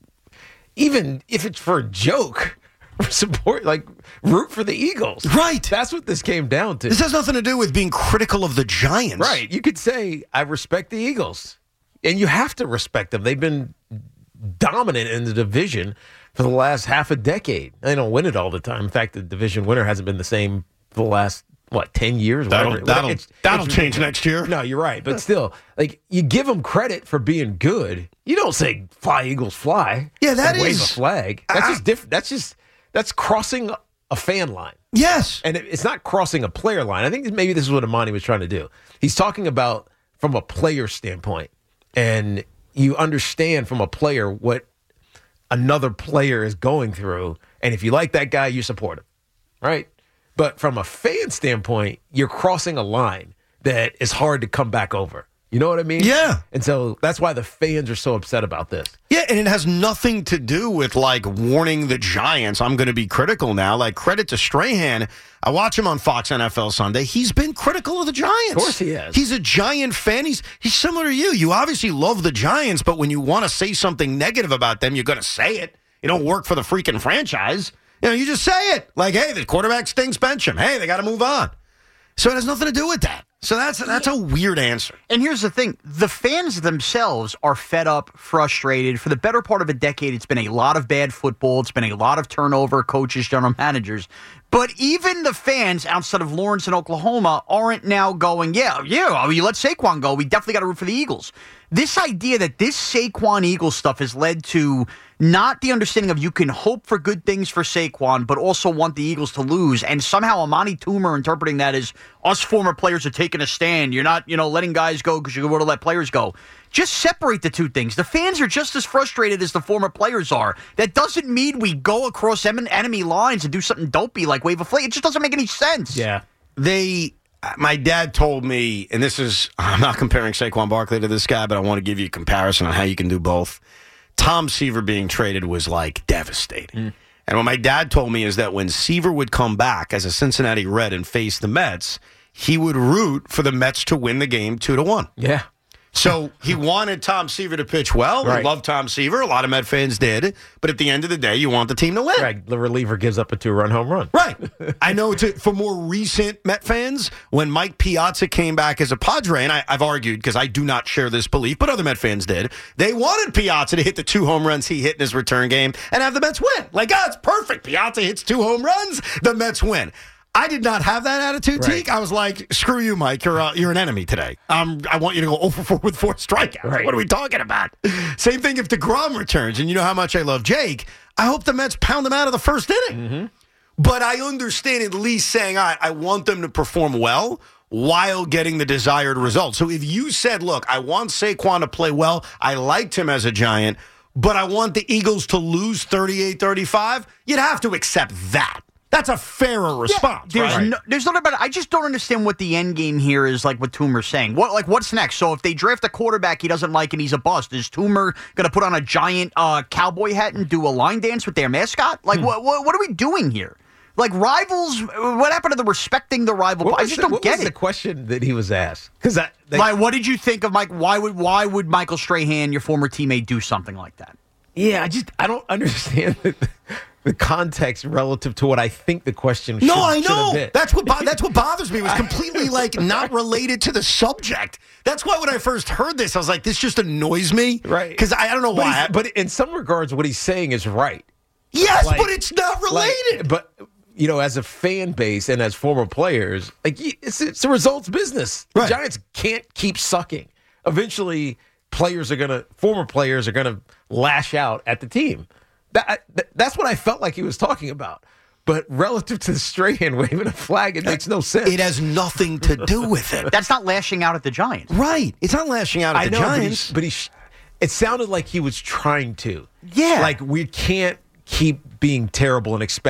even if it's for a joke, support, like, root for the Eagles. Right. That's what this came down to. This has nothing to do with being critical of the Giants. Right. You could say, I respect the Eagles. And you have to respect them. They've been dominant in the division for the last half a decade. They don't win it all the time. In fact, the division winner hasn't been the same for the last, what, ten years? That'll, whatever. that'll, it's, that'll it's change ridiculous. next year. No, you're right. But still, like, you give them credit for being good. You don't say, fly, Eagles, fly. Yeah, that and wave is- a flag. That's I- just different. That's just, that's crossing a fan line. Yes. And it, it's not crossing a player line. I think maybe this is what Amani was trying to do. He's talking about from a player standpoint. And you understand from a player what another player is going through. And if you like that guy, you support him. Right? But from a fan standpoint, you're crossing a line that is hard to come back over. You know what I mean? Yeah. And so that's why the fans are so upset about this. Yeah, and it has nothing to do with, like, warning the Giants. I'm going to be critical now. Like, credit to Strahan. I watch him on Fox N F L Sunday. He's been critical of the Giants. Of course he has. He's a Giant fan. He's, he's similar to you. You obviously love the Giants, but when you want to say something negative about them, you're going to say it. You don't work for the freaking franchise. You know, you just say it. Like, hey, the quarterback stinks, bench him. Hey, they got to move on. So it has nothing to do with that. So that's that's a weird answer. And here's the thing. The fans themselves are fed up, frustrated. For the better part of a decade, it's been a lot of bad football. It's been a lot of turnover, coaches, general managers. But even the fans outside of Lawrence and Oklahoma aren't now going, yeah, yeah, I mean, let Saquon go. We definitely got to root for the Eagles. This idea that this Saquon Eagles stuff has led to not the understanding of you can hope for good things for Saquon, but also want the Eagles to lose. And somehow Amani Toomer interpreting that as us former players are taking a stand. You're not, you know, letting guys go because you want to let players go. Just separate the two things. The fans are just as frustrated as the former players are. That doesn't mean we go across enemy lines and do something dopey like wave a flag. It just doesn't make any sense. Yeah. They, my dad told me, and this is, I'm not comparing Saquon Barkley to this guy, but I want to give you a comparison on how you can do both. Tom Seaver being traded was like devastating. Mm. And what my dad told me is that when Seaver would come back as a Cincinnati Red and face the Mets, he would root for the Mets to win the game two to one. Yeah. So he wanted Tom Seaver to pitch well. Right. He loved Tom Seaver. A lot of Met fans did. But at the end of the day, you want the team to win. Right. The reliever gives up a two-run home run. Right. I know to, for more recent Met fans, when Mike Piazza came back as a Padre, and I, I've argued because I do not share this belief, but other Met fans did, they wanted Piazza to hit the two home runs he hit in his return game and have the Mets win. Like, oh, it's perfect. Piazza hits two home runs, the Mets win. I did not have that attitude, Right. Teak. I was like, screw you, Mike. You're uh, you're an enemy today. Um, I want you to go oh for four with four strikeouts. Right. What are we talking about? Same thing if DeGrom returns, and you know how much I love Jake. I hope the Mets pound him out of the first inning. Mm-hmm. But I understand at least saying, all right, I want them to perform well while getting the desired result. So if you said, look, I want Saquon to play well, I liked him as a Giant, but I want the Eagles to lose thirty-eight thirty-five, you'd have to accept that. That's a fairer response, Yeah, there's right? no, there's not about it. I just don't understand what the end game here is. Like what Toomer's saying. What like what's next? So if they draft a quarterback he doesn't like and he's a bust, is Toomer going to put on a giant uh, cowboy hat and do a line dance with their mascot? Like hmm. what, what what are we doing here? Like rivals? What happened to the respecting the rival? What I was just the, don't what get was it. the question that he was asked? Because that they, like, what did you think of Mike? Why would why would Michael Strahan, your former teammate, do something like that? Yeah, I just I don't understand the, the context relative to what I think the question. No, should, I should have know. been. That's what bo- that's what bothers me. It was completely like not related to the subject. That's why when I first heard this, I was like, this just annoys me, right? Because I, I don't know but why. he's- But in some regards, what he's saying is right. Yes, Like- but it's not related. Like, but you know, as a fan base and as former players, like it's it's a results business. The Right. Giants can't keep sucking. Eventually, players are gonna, former players are gonna lash out at the team. That, that that's what I felt like he was talking about. But relative to the Strahan waving a flag, it makes no sense. It has nothing to do with it. That's not lashing out at the Giants, right? It's not lashing out at I the know, Giants. but he, but he, it sounded like he was trying to. Yeah, like we can't keep being terrible and expect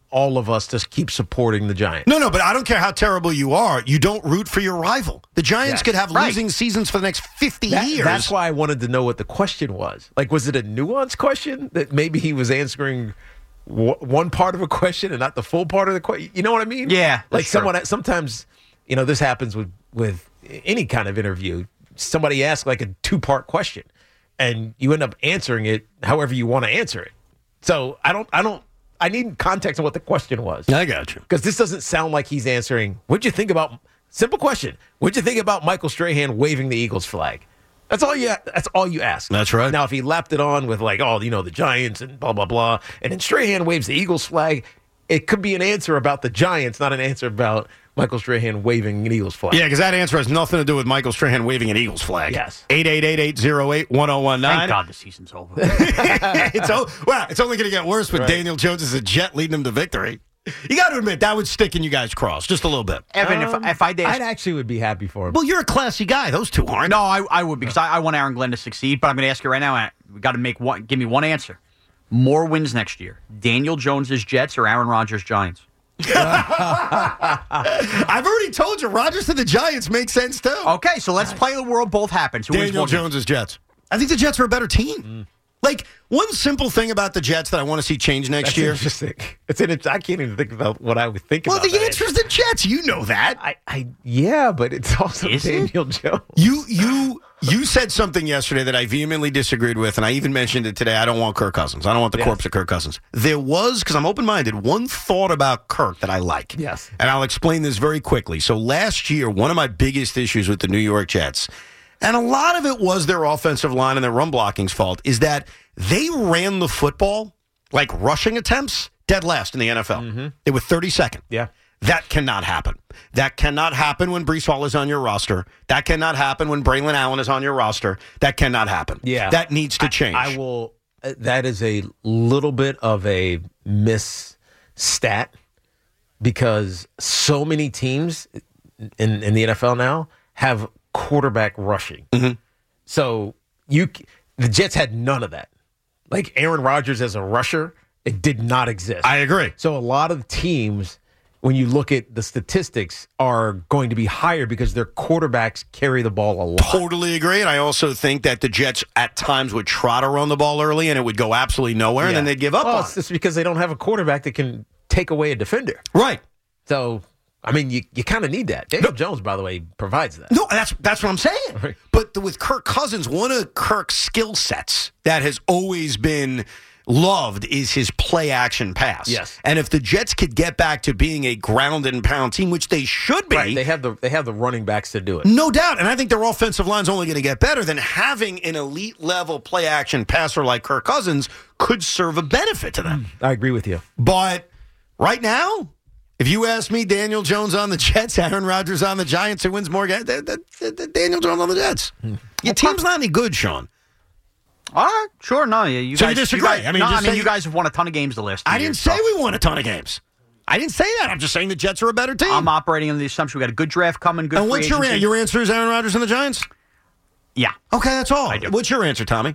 all of us to keep supporting the Giants. No, no, but I don't care how terrible you are. You don't root for your rival. The Giants Yes. could have Right. losing seasons for the next fifty That- years. That's why I wanted to know what the question was. Like, was it a nuanced question that maybe he was answering w- one part of a question and not the full part of the question? You know what I mean? Yeah, Like that's true. someone, sometimes, you know, this happens with, with any kind of interview. Somebody asks like a two-part question and you end up answering it however you want to answer it. So I don't, I don't, I need context on what the question was. I got you. Because this doesn't sound like he's answering, what'd you think about, simple question, what'd you think about Michael Strahan waving the Eagles flag? That's all you, that's all you ask. That's right. Now, if he lapped it on with like, oh, you know, the Giants and blah, blah, blah, and then Strahan waves the Eagles flag, it could be an answer about the Giants, not an answer about Michael Strahan waving an Eagles flag. Yeah, because that answer has nothing to do with Michael Strahan waving an Eagles flag. Yes. eight eight eight, eight oh eight, one oh one nine. Thank God the season's over. it's, o- well, it's only going to get worse with Right. Daniel Jones as a Jet leading them to victory. You got to admit, that would stick in you guys' cross just a little bit. Evan, Um, if, if I did. I'd actually would be happy for him. Well, you're a classy guy. Those two aren't. No, I, I would because I, I want Aaron Glenn to succeed, but I'm going to ask you right now. We got to make one. Give me one answer. More wins next year: Daniel Jones's Jets or Aaron Rodgers' Giants? I've already told you, Rodgers to the Giants makes sense too. Okay, so let's play the world both happens. Who wins Daniel more games? Jones' Jets. I think the Jets are a better team. Like, one simple thing about the Jets that I want to see change next That's year. interesting. It's in, I can't even think about what I would think Well, about the that answer is the Jets. You know that. I, I yeah, but it's also Is it? Daniel Jones. You you you said something yesterday that I vehemently disagreed with, and I even mentioned it today. I don't want Kirk Cousins. I don't want the Yes. corpse of Kirk Cousins. There was, because I'm open-minded, one thought about Kirk that I like. Yes. And I'll explain this very quickly. So last year, one of my biggest issues with the New York Jets, and a lot of it was their offensive line and their run blocking's fault, is that they ran the football, like rushing attempts, dead last in the N F L. Mm-hmm. They were thirty-second. Yeah. That cannot happen. That cannot happen when Breece Hall is on your roster. That cannot happen when Braylon Allen is on your roster. That cannot happen. Yeah. That needs to change. I will. uh, That is a little bit of a miss stat because so many teams in, in the N F L now have quarterback rushing. Mm-hmm. So you, the Jets had none of that. Like Aaron Rodgers as a rusher, it did not exist. I agree. So a lot of teams, when you look at the statistics, are going to be higher because their quarterbacks carry the ball a lot. Totally agree. And I also think that the Jets at times would try to run the ball early and it would go absolutely nowhere and then they'd give up well, on it's it. just because they don't have a quarterback that can take away a defender. Right. So, I mean, you, you kind of need that. Daniel Jones, by the way, provides that. No, that's that's what I'm saying. Right. But the, with Kirk Cousins, one of Kirk's skill sets that has always been loved is his play action pass. Yes. And if the Jets could get back to being a ground and pound team, which they should be, Right, they have the they have the running backs to do it. no doubt. And I think their offensive line's only going to get better. Than having an elite level play action passer like Kirk Cousins could serve a benefit to them. I agree with you. But right now, if you ask me, Daniel Jones on the Jets, Aaron Rodgers on the Giants, who wins more games? Daniel Jones on the Jets. Your team's not any good, Sean. All right, sure. No, you, you So you guys disagree? guys- I mean, no, just I mean, say- you guys have won a ton of games the last two I didn't years, say so we won a ton of games. I didn't say that. I'm just saying the Jets are a better team. I'm operating on the assumption we got a good draft coming. Good. and free what's your agency. answer? Your answer is Aaron Rodgers and the Giants? Yeah. Okay, that's all. I do. What's your answer, Tommy?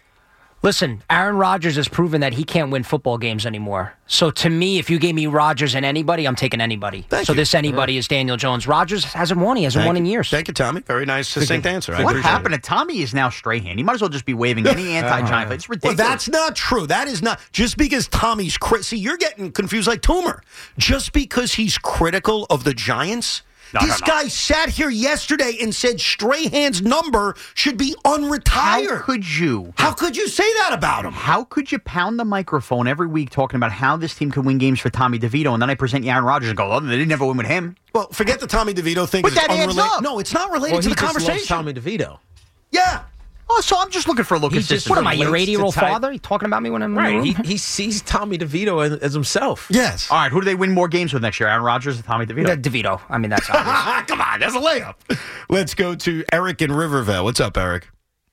Listen, Aaron Rodgers has proven that he can't win football games anymore. So to me, if you gave me Rodgers and anybody, I'm taking anybody. Thank so you. this anybody is Daniel Jones. Rodgers hasn't won. He hasn't Thank won you. in years. Thank you, Tommy. Very nice, succinct answer. I What appreciate happened it. to Tommy is now Strahan. He might as well just be waving any anti-Giant flag. It's Well, ridiculous. that's not true. That is not just because Tommy's crit. See, you're getting confused like Toomer. Just because he's critical of the Giants. No, this no, no. guy sat here yesterday and said Strahan's number should be unretired. How could you? How could you say that about him? How could you pound the microphone every week talking about how this team could win games for Tommy DeVito, and then I present you Aaron Rodgers and go, "Oh, they didn't never win with him." Well, forget the Tommy DeVito thing. But 'cause it's that adds unrelated. up. No, it's not related Well, to he the just loves conversation. Tommy DeVito. Yeah. Oh, so I'm just looking for a little He just- consistency. What am I, your relates to eighty-year-old type- father? You talking about me when I'm in the Right. room? He, he sees Tommy DeVito as, as himself. Yes. All right, who do they win more games with next year? Aaron Rodgers or Tommy DeVito? Uh, DeVito. I mean, that's obvious. Come on, that's a layup. Let's go to Eric in Rivervale. What's up, Eric?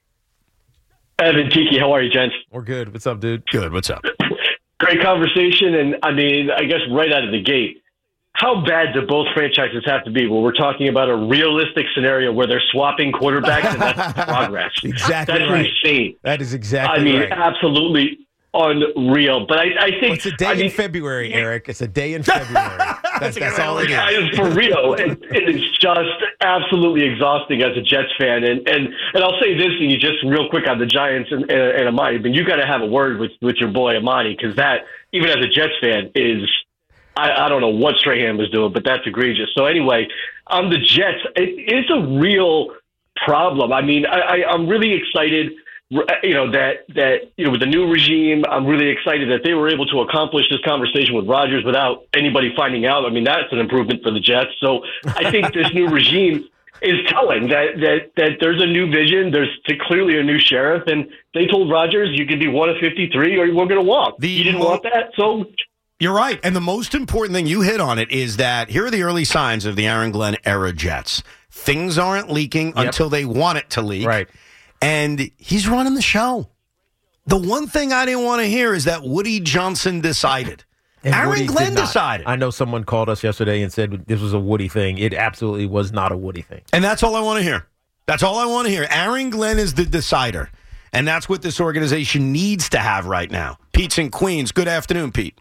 Evan, Tiki, how are you, gents? We're good. What's up, dude? Good. What's up? Great conversation, and I mean, I guess right out of the gate, how bad do both franchises have to be when we're talking about a realistic scenario where they're swapping quarterbacks and that's progress? Exactly That's right. insane. That is exactly I mean, right. absolutely. unreal. But I, I think well, it's a day I mean, in February, Eric. It's a day in February. That's, that's all it is. For real, it, it is just absolutely exhausting as a Jets fan. And and, and I'll say this to you just real quick on the Giants and, and, and Amani. But you got to have a word with, with your boy Amani, because that, even as a Jets fan, is I, I don't know what Strahan was doing, but that's egregious. So anyway, on the Jets, it, it's a real problem. I mean, I, I, I'm really excited. You know, that, that, you know, with the new regime, I'm really excited that they were able to accomplish this conversation with Rodgers without anybody finding out. I mean, that's an improvement for the Jets. So I think this new regime is telling that, that, that there's a new vision. There's clearly a new sheriff. And they told Rodgers, you could be one of fifty-three or we're going to walk. The you didn't mo- want that. So You're right. And the most important thing, you hit on it, is that here are the early signs of the Aaron Glenn era Jets. Things aren't leaking yep. until they want it to leak. Right. And he's running the show. The one thing I didn't want to hear is that Woody Johnson decided. And Aaron Woody Glenn did not. decided. I know someone called us yesterday and said this was a Woody thing. It absolutely was not a Woody thing. And that's all I want to hear. That's all I want to hear. Aaron Glenn is the decider. And that's what this organization needs to have right now. Pete's in Queens. Good afternoon, Pete.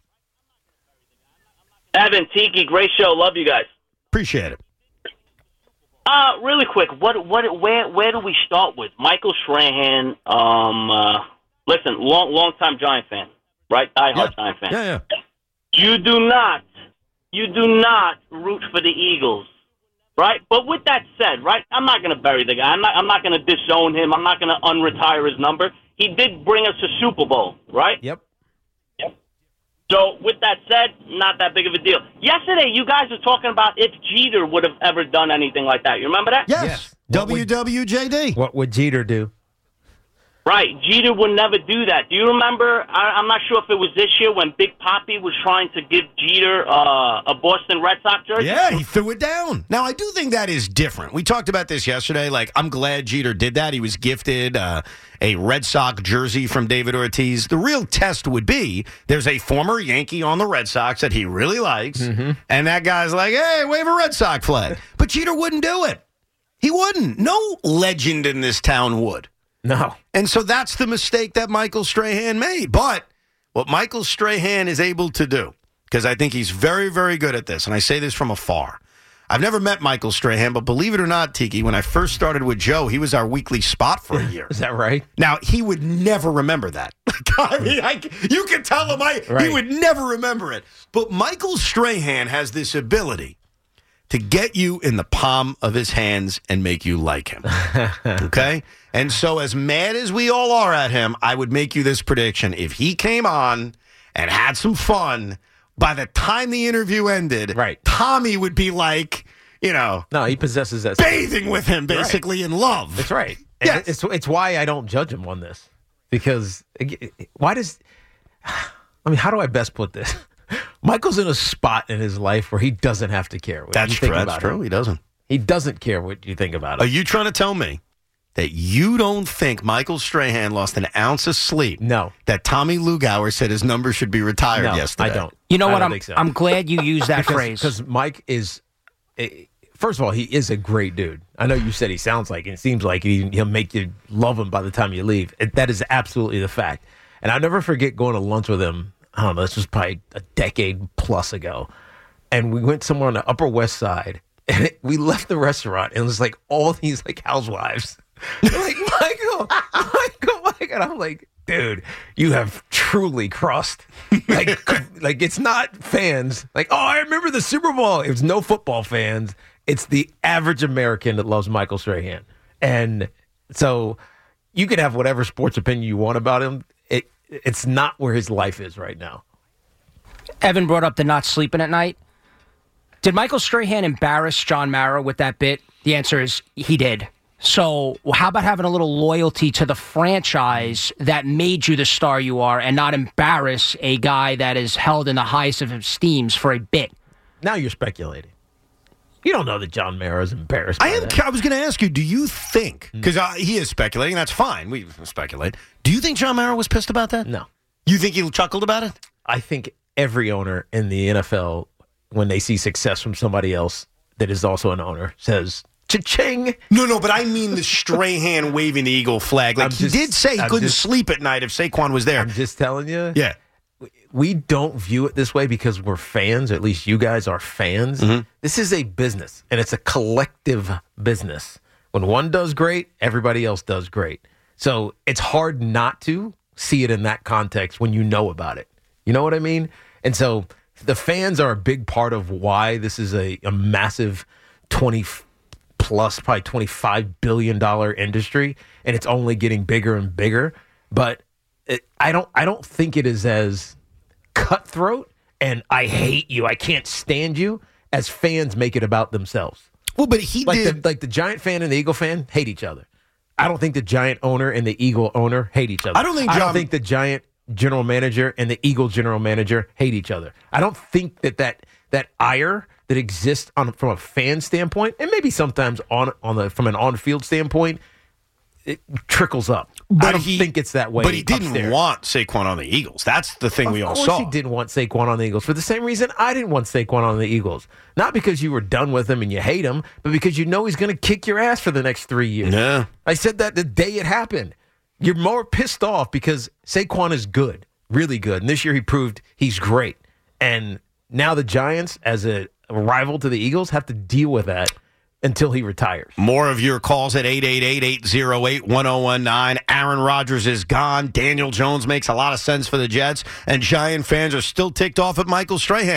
Evan, Tiki, great show. Love you guys. Appreciate it. Uh, really quick, what, what, where, where do we start with Michael Strahan? Um, uh, listen, long, long time Giant fan, right? Die hard yeah. Giant fan. Yeah, yeah. You do not, you do not root for the Eagles, right? But with that said, right, I'm not going to bury the guy. I'm not, I'm not going to disown him. I'm not going to unretire his number. He did bring us a Super Bowl, right? Yep. So, with that said, not that big of a deal. Yesterday, you guys were talking about if Jeter would have ever done anything like that. You remember that? Yes. yes. W W J D. What would Jeter do? Right. Jeter would never do that. Do you remember, I, I'm not sure if it was this year, when Big Papi was trying to give Jeter uh, a Boston Red Sox jersey? Yeah, he threw it down. Now, I do think that is different. We talked about this yesterday. Like, I'm glad Jeter did that. He was gifted uh, a Red Sox jersey from David Ortiz. The real test would be there's a former Yankee on the Red Sox that he really likes, mm-hmm. and that guy's like, hey, wave a Red Sox flag. But Jeter wouldn't do it. He wouldn't. No legend in this town would. No. And so that's the mistake that Michael Strahan made. But what Michael Strahan is able to do, because I think he's very, very good at this, and I say this from afar. I've never met Michael Strahan, but believe it or not, Tiki, when I first started with Joe, he was our weekly spot for a year. Is that right? Now, he would never remember that. I mean, I, you can tell him I, right. he would never remember it. But Michael Strahan has this ability to get you in the palm of his hands and make you like him. Okay? And so as mad as we all are at him, I would make you this prediction. If he came on and had some fun, by the time the interview ended, right. Tommy would be like, you know. No, he possesses that. Bathing with him, basically, right. in love. That's right. Yes. It's, it's why I don't judge him on this. Because why does, I mean, how do I best put this? Michael's in a spot in his life where he doesn't have to care what that's you think true, about that's true. him. He doesn't. He doesn't care what you think about him. Are you trying to tell me that you don't think Michael Strahan lost an ounce of sleep? No. That Tommy Lugauer said his number should be retired no, yesterday? I don't. You know I what? I'm so. I'm glad you used that because, phrase. Because Mike is, first of all, he is a great dude. I know you said he sounds like it. It seems like he, he'll make you love him by the time you leave. It, that is absolutely the fact. And I'll never forget going to lunch with him. I don't know, this was probably a decade plus ago. And we went somewhere on the Upper West Side. And it, we left the restaurant. And it was like all these like housewives. Like, Michael, Michael, Michael. And I'm like, dude, you have truly crossed. Like, like it's not fans. Like, oh, I remember the Super Bowl. It was no football fans. It's the average American that loves Michael Strahan. And so you can have whatever sports opinion you want about him. It It's not where his life is right now. Evan brought up the not sleeping at night. Did Michael Strahan embarrass John Mara with that bit? The answer is he did. So how about having a little loyalty to the franchise that made you the star you are and not embarrass a guy that is held in the highest of esteems for a bit? Now you're speculating. You don't know that John Mara is embarrassed by I am. that. I was going to ask you, do you think, because uh, he is speculating, that's fine, we speculate. Do you think John Mara was pissed about that? No. You think he chuckled about it? I think every owner in the N F L, when they see success from somebody else that is also an owner, says, Cha-ching. No, no, but I mean the Strahan waving the Eagle flag. Like, I'm he just- did say he I'm couldn't just- sleep at night if Saquon was there. I'm just telling you. Yeah. We don't view it this way because we're fans, or at least you guys are fans. Mm-hmm. This is a business, and it's a collective business. When one does great, everybody else does great. So it's hard not to see it in that context when you know about it. You know what I mean? And so the fans are a big part of why this is a, a massive twenty plus, probably twenty-five billion dollars industry, and it's only getting bigger and bigger. But it, I don't I don't think it is as cutthroat and I hate you, I can't stand you, as fans make it about themselves. Well, but he like did. The, like the Giant fan and the Eagle fan hate each other. I don't think the Giant owner and the Eagle owner hate each other. I don't think I John- don't think the Giant general manager and the Eagle general manager hate each other. I don't think that that, that ire that exists on from a fan standpoint, and maybe sometimes on on the from an on-field standpoint, it trickles up. I don't he, think it's that way. But he didn't upstairs. want Saquon on the Eagles. That's the thing we all Of course saw. he didn't want Saquon on the Eagles for the same reason I didn't want Saquon on the Eagles. Not because you were done with him and you hate him, but because you know he's going to kick your ass for the next three years. Yeah. I said that the day it happened. You're more pissed off because Saquon is good, really good. And this year he proved he's great. And now the Giants, as a rival to the Eagles, have to deal with that until he retires. More of your calls at eight eight eight, eight oh eight, one oh one nine. Aaron Rodgers is gone. Daniel Jones makes a lot of sense for the Jets. And Giant fans are still ticked off at Michael Strahan.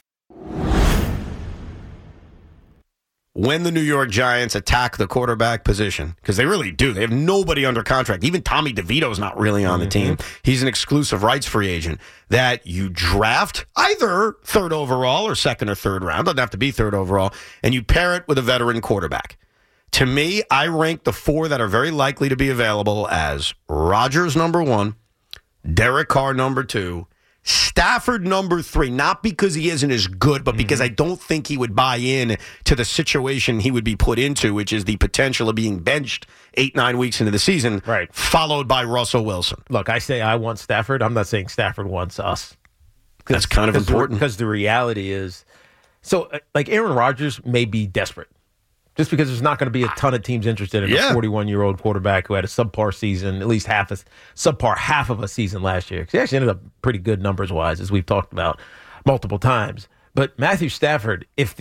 When the New York Giants attack the quarterback position, because they really do. They have nobody under contract. Even Tommy DeVito's not really on the team. He's an exclusive rights free agent. That you draft either third overall or second or third round. Doesn't have to be third overall. And you pair it with a veteran quarterback. To me, I rank the four that are very likely to be available as Rodgers number one, Derek Carr number two, Stafford number three, not because he isn't as good, but because I don't think he would buy in to the situation he would be put into, which is the potential of being benched eight, nine weeks into the season, right? Followed by Russell Wilson. Look, I say I want Stafford. I'm not saying Stafford wants us. That's kind of important. Because the reality is, so uh, like Aaron Rodgers may be desperate. Just because there's not going to be a ton of teams interested in Yeah. a forty-one-year-old quarterback who had a subpar season, at least half a subpar half of a season last year. 'Cause he actually ended up pretty good numbers-wise, as we've talked about multiple times. But Matthew Stafford, if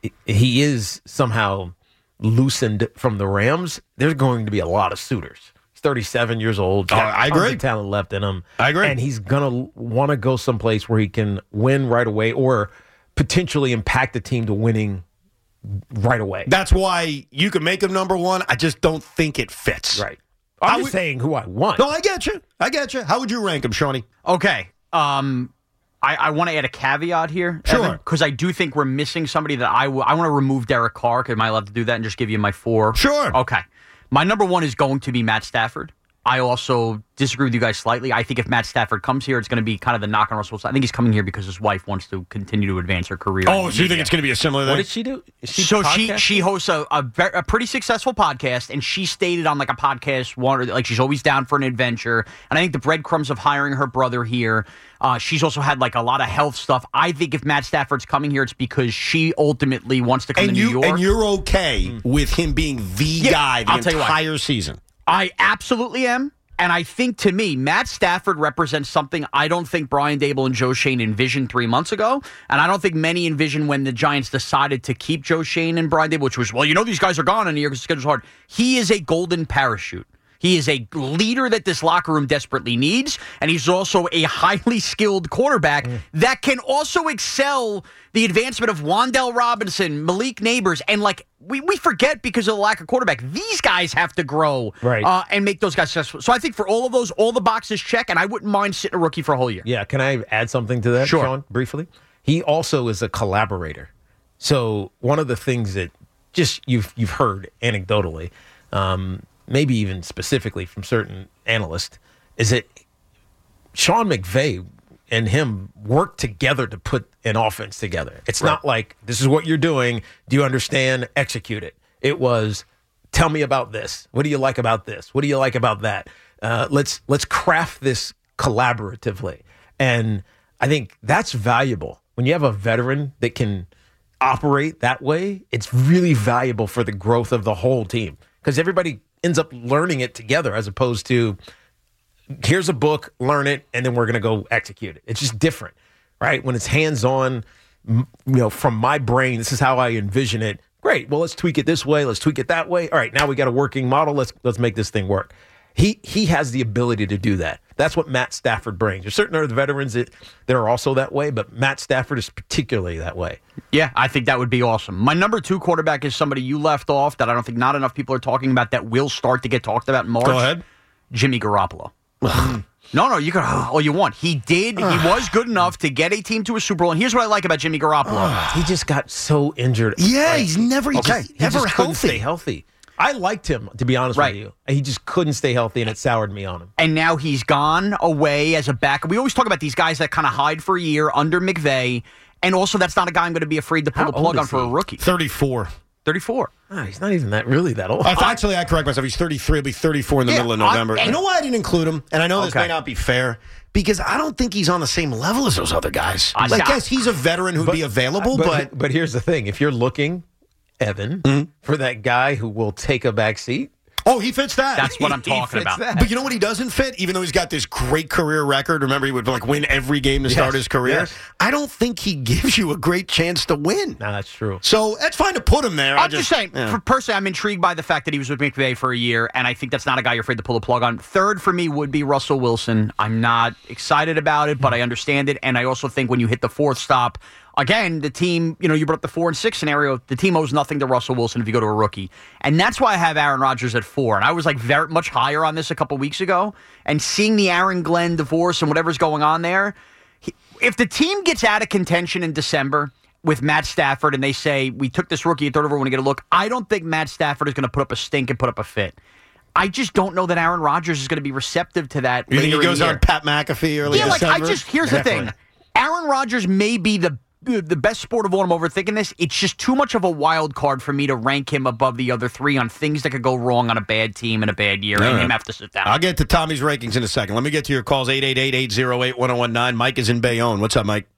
he is somehow loosened from the Rams, there's going to be a lot of suitors. He's thirty-seven years old. Oh, I tons agree. of talent left in him. I agree. And he's going to want to go someplace where he can win right away or potentially impact the team to winning right away. That's why you can make him number one. I just don't think it fits. Right. I'm I just would- saying who I want. No, I get you. I get you. How would you rank him, Shawnee? Okay. Um, I, I want to add a caveat here. Sure. Because I do think we're missing somebody that I, w- I want to remove Derek Carr. Am I allowed to do that and just give you my four? Sure. Okay. My number one is going to be Matt Stafford. I also disagree with you guys slightly. I think if Matt Stafford comes here, it's going to be kind of the knock on Russell Wilson. I think he's coming here because his wife wants to continue to advance her career. Oh, so you think it's going to be a similar thing? What did she do? Is she so she podcasting? she hosts a, a, ve- a pretty successful podcast, and she stated on like a podcast, one like she's always down for an adventure. And I think the breadcrumbs of hiring her brother here. Uh, she's also had like a lot of health stuff. I think if Matt Stafford's coming here, it's because she ultimately wants to come and to you New York. and you're okay with him being the Yeah, guy the I'll tell you what. entire season. I absolutely am. And I think, to me, Matt Stafford represents something I don't think Brian Dable and Joe Shane envisioned three months ago. And I don't think many envisioned when the Giants decided to keep Joe Shane and Brian Dable, which was, well, you know, these guys are gone in a year because the schedule's hard. He is a golden parachute. He is a leader that this locker room desperately needs, and he's also a highly skilled quarterback mm. that can also excel the advancement of Wan'Dale Robinson, Malik Neighbors, and like we, we forget because of the lack of quarterback. These guys have to grow right. uh, and make those guys successful. So I think for all of those, all the boxes check, and I wouldn't mind sitting a rookie for a whole year. Yeah, can I add something to that, Sure. Sean, briefly? He also is a collaborator. So one of the things that just you've you've heard anecdotally, um, maybe even specifically from certain analysts, is that Sean McVay and him work together to put an offense together. It's Right. not like, this is what you're doing. Do you understand? Execute it. It was, tell me about this. What do you like about this? What do you like about that? Uh, let's let's craft this collaboratively. And I think that's valuable. When you have a veteran that can operate that way, it's really valuable for the growth of the whole team because everybody ends up learning it together as opposed to here's a book, learn it, and then we're going to go execute it. It's just different, right? When it's hands-on, you know, from my brain, this is how I envision it. Great. Well, let's tweak it this way. Let's tweak it that way. All right, now we got a working model. Let's let's make this thing work. He he has the ability to do that. That's what Matt Stafford brings. There's certain other veterans that, that are also that way, but Matt Stafford is particularly that way. Yeah, I think that would be awesome. My number two quarterback is somebody you left off that I don't think not enough people are talking about that will start to get talked about in March. Go ahead. Jimmy Garoppolo. No, no, you can all you want. He did. He was good enough to get a team to a Super Bowl. And here's what I like about Jimmy Garoppolo. He just got so injured. Yeah, Like, he's never he's okay. just He never just couldn't healthy. stay healthy. I liked him, to be honest Right. with you. He just couldn't stay healthy, and it soured me on him. And now he's gone away as a backup. We always talk about these guys that kind of hide for a year under McVay. And also, that's not a guy I'm going to be afraid to pull How the plug old on is for a he? rookie. thirty-four. thirty-four. Oh, he's not even that really that old. I th- actually, I correct myself. He's thirty-three. He'll be thirty-four in the Yeah, middle of I- November. and- You know why I didn't include him? And I know this Okay. may not be fair because I don't think he's on the same level as those other guys. I- like, I- yes, he's a veteran who'd But- be available, but, but, but here's the thing: if you're looking, Evan, Mhm. for that guy who will take a back seat, oh, he fits that. That's what I'm He talking fits about. that. But you know what he doesn't fit? Even though he's got this great career record, remember he would like win every game to start Yes, his career. yes. I don't think he gives you a great chance to win. no, that's true. So that's fine to put him there. I I'm just, saying, yeah. for, personally, I'm intrigued by the fact that he was with McVay for a year, and I think that's not a guy you're afraid to pull the plug on. Third for me would be Russell Wilson. I'm not excited about it, but I understand it, and I also think when you hit the fourth stop, again, the team, you know, you brought up the four and six scenario, the team owes nothing to Russell Wilson if you go to a rookie. And that's why I have Aaron Rodgers at four. And I was like very much higher on this a couple weeks ago, and seeing the Aaron Glenn divorce and whatever's going on there, he, if the team gets out of contention in December with Matt Stafford and they say, we took this rookie at third over, we want to get a look, I don't think Matt Stafford is going to put up a stink and put up a fit. I just don't know that Aaron Rodgers is going to be receptive to that. You think he later in goes the year. on Pat McAfee early Yeah, like I December? just here's the Definitely. thing. Aaron Rodgers may be the the best sport of all. I'm overthinking this. It's just too much of a wild card for me to rank him above the other three on things that could go wrong on a bad team in a bad year, All and right. him have to sit down. I'll get to Tommy's rankings in a second. Let me get to your calls, eight eight eight, eight oh eight, one oh one nine. Mike is in Bayonne. What's up, Mike?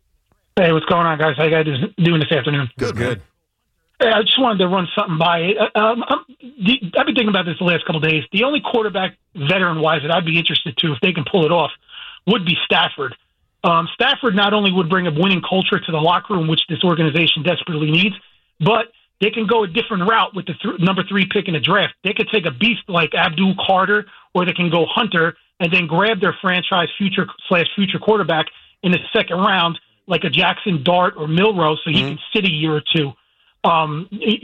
Hey, what's going on, guys? How you guys doing this afternoon? Good, good. Hey, I just wanted to run something by. Uh, Um, I'm, the, I've been thinking about this the last couple of days. The only quarterback, veteran-wise, that I'd be interested to, if they can pull it off, would be Stafford. Um, Stafford not only would bring a winning culture to the locker room, which this organization desperately needs, but they can go a different route with the th- number three pick in the draft. They could take a beast like Abdul Carter, or they can go Hunter and then grab their franchise future slash future quarterback in the second round, like a Jackson Dart or Milrow, so he Mm-hmm. can sit a year or two. Um,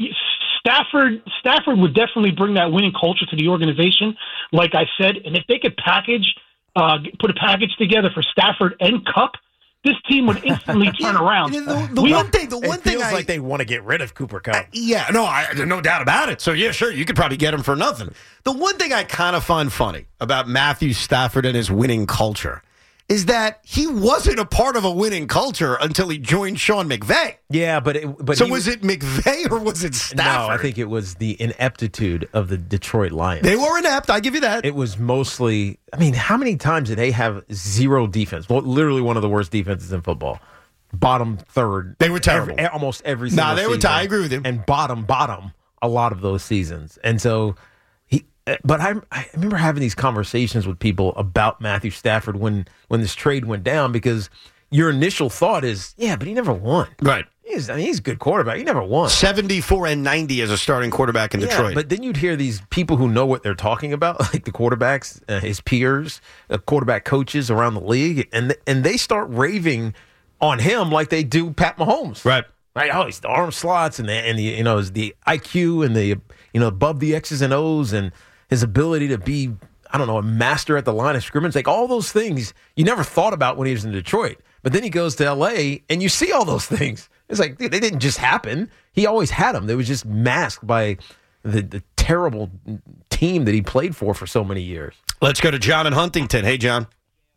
Stafford Stafford would definitely bring that winning culture to the organization, like I said. And if they could package, uh, put a package together for Stafford and Cup, this team would instantly turn around. The, the We- one thing, the one it thing feels I, like they want to get rid of Cooper Kupp. yeah, no, I, there's no doubt about it. So yeah, sure, you could probably get him for nothing. The one thing I kind of find funny about Matthew Stafford and his winning culture is that he wasn't a part of a winning culture until he joined Sean McVay. Yeah, but it, but so he- was it McVay or was it Stafford? No, I think it was the ineptitude of the Detroit Lions. They were inept. I give you that. It was mostly. I mean, how many times did they have zero defense? Well, literally one of the worst defenses in football. Bottom third. They were terrible. Every, almost every. Nah, single they were season. tied. I agree with you. And bottom, bottom, a lot of those seasons. And so he. But I, I remember having these conversations with people about Matthew Stafford when when this trade went down, because your initial thought is, yeah, but he never won. Right. He's, I mean, he's a good quarterback. He never won. seventy-four and ninety as a starting quarterback in Yeah, Detroit. but then you'd hear these people who know what they're talking about, like the quarterbacks, uh, his peers, uh, quarterback coaches around the league, and and they start raving on him like they do Pat Mahomes. Right. Right. Oh, he's the arm slots and the and the you know is the I Q and the you know above the X's and O's and his ability to be, I don't know, a master at the line of scrimmage, like all those things you never thought about when he was in Detroit. But then he goes to L A and you see all those things. It's like, dude, they didn't just happen. He always had them. They was just masked by the, the terrible team that he played for for so many years. Let's go to John in Huntington. Hey, John.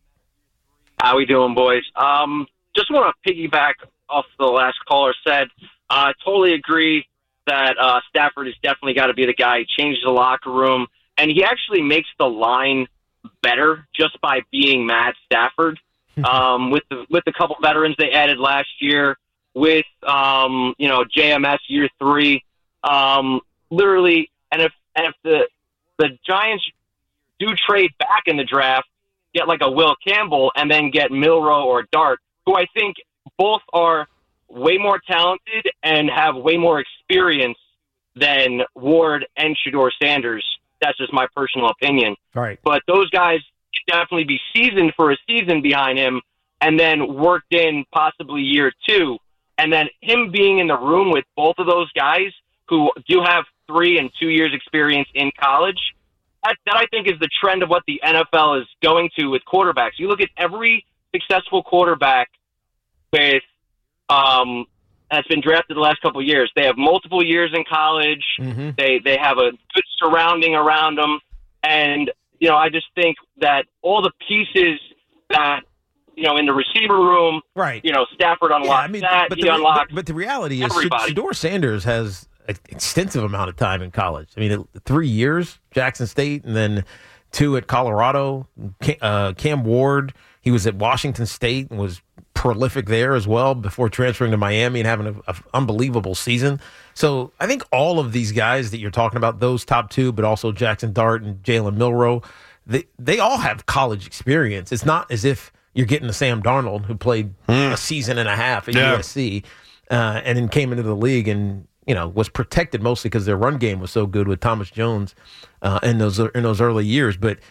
How we doing, boys? Um, just want to piggyback off the last caller said. I uh, totally agree that uh, Stafford has definitely got to be the guy. He changes the locker room, and he actually makes the line better just by being Matt Stafford. um, with the with the couple veterans they added last year, with, um, you know, J M S year three. Um, literally, and if and if the the Giants do trade back in the draft, get like a Will Campbell, and then get Milroe or Dart, who I think both are way more talented and have way more experience than Ward and Shedeur Sanders. That's just my personal opinion. Right. But those guys should definitely be seasoned for a season behind him and then worked in possibly year two. And then him being in the room with both of those guys who do have three and two years experience in college, that, that I think is the trend of what the N F L is going to with quarterbacks. You look at every successful quarterback with um, that's been drafted the last couple of years. They have multiple years in college. Mm-hmm. They they have a good surrounding around them, and you know I just think that all the pieces that you know in the receiver room, right? You know Stafford unlocked Yeah, I mean, that. but He the, unlocked. but, but the reality is, everybody. Shedeur Sanders has an extensive amount of time in college. I mean, three years, Jackson State, and then two at Colorado. Uh, Cam Ward, he was at Washington State and was prolific there as well before transferring to Miami and having an unbelievable season. So I think all of these guys that you're talking about, those top two, but also Jackson Dart and Jalen Milroe, they they all have college experience. It's not as if you're getting the Sam Darnold who played mm. a season and a half at yeah. U S C uh, and then came into the league and you know was protected mostly because their run game was so good with Thomas Jones uh, in those in those early years, but.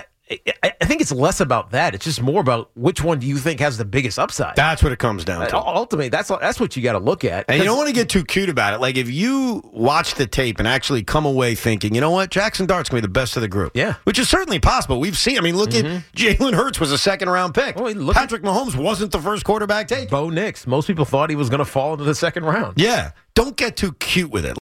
I, I think it's less about that. It's just more about which one do you think has the biggest upside. That's what it comes down to. Uh, ultimately, that's that's what you got to look at. And you don't want to get too cute about it. Like if you watch the tape and actually come away thinking, you know what, Jackson Dart's going to be the best of the group. Yeah. Which is certainly possible. We've seen, I mean, look mm-hmm. at Jalen Hurts was a second-round pick. Well, look Patrick at, Mahomes wasn't the first quarterback taken. Bo Nix. Most people thought he was going to fall into the second round. Yeah. Don't get too cute with it.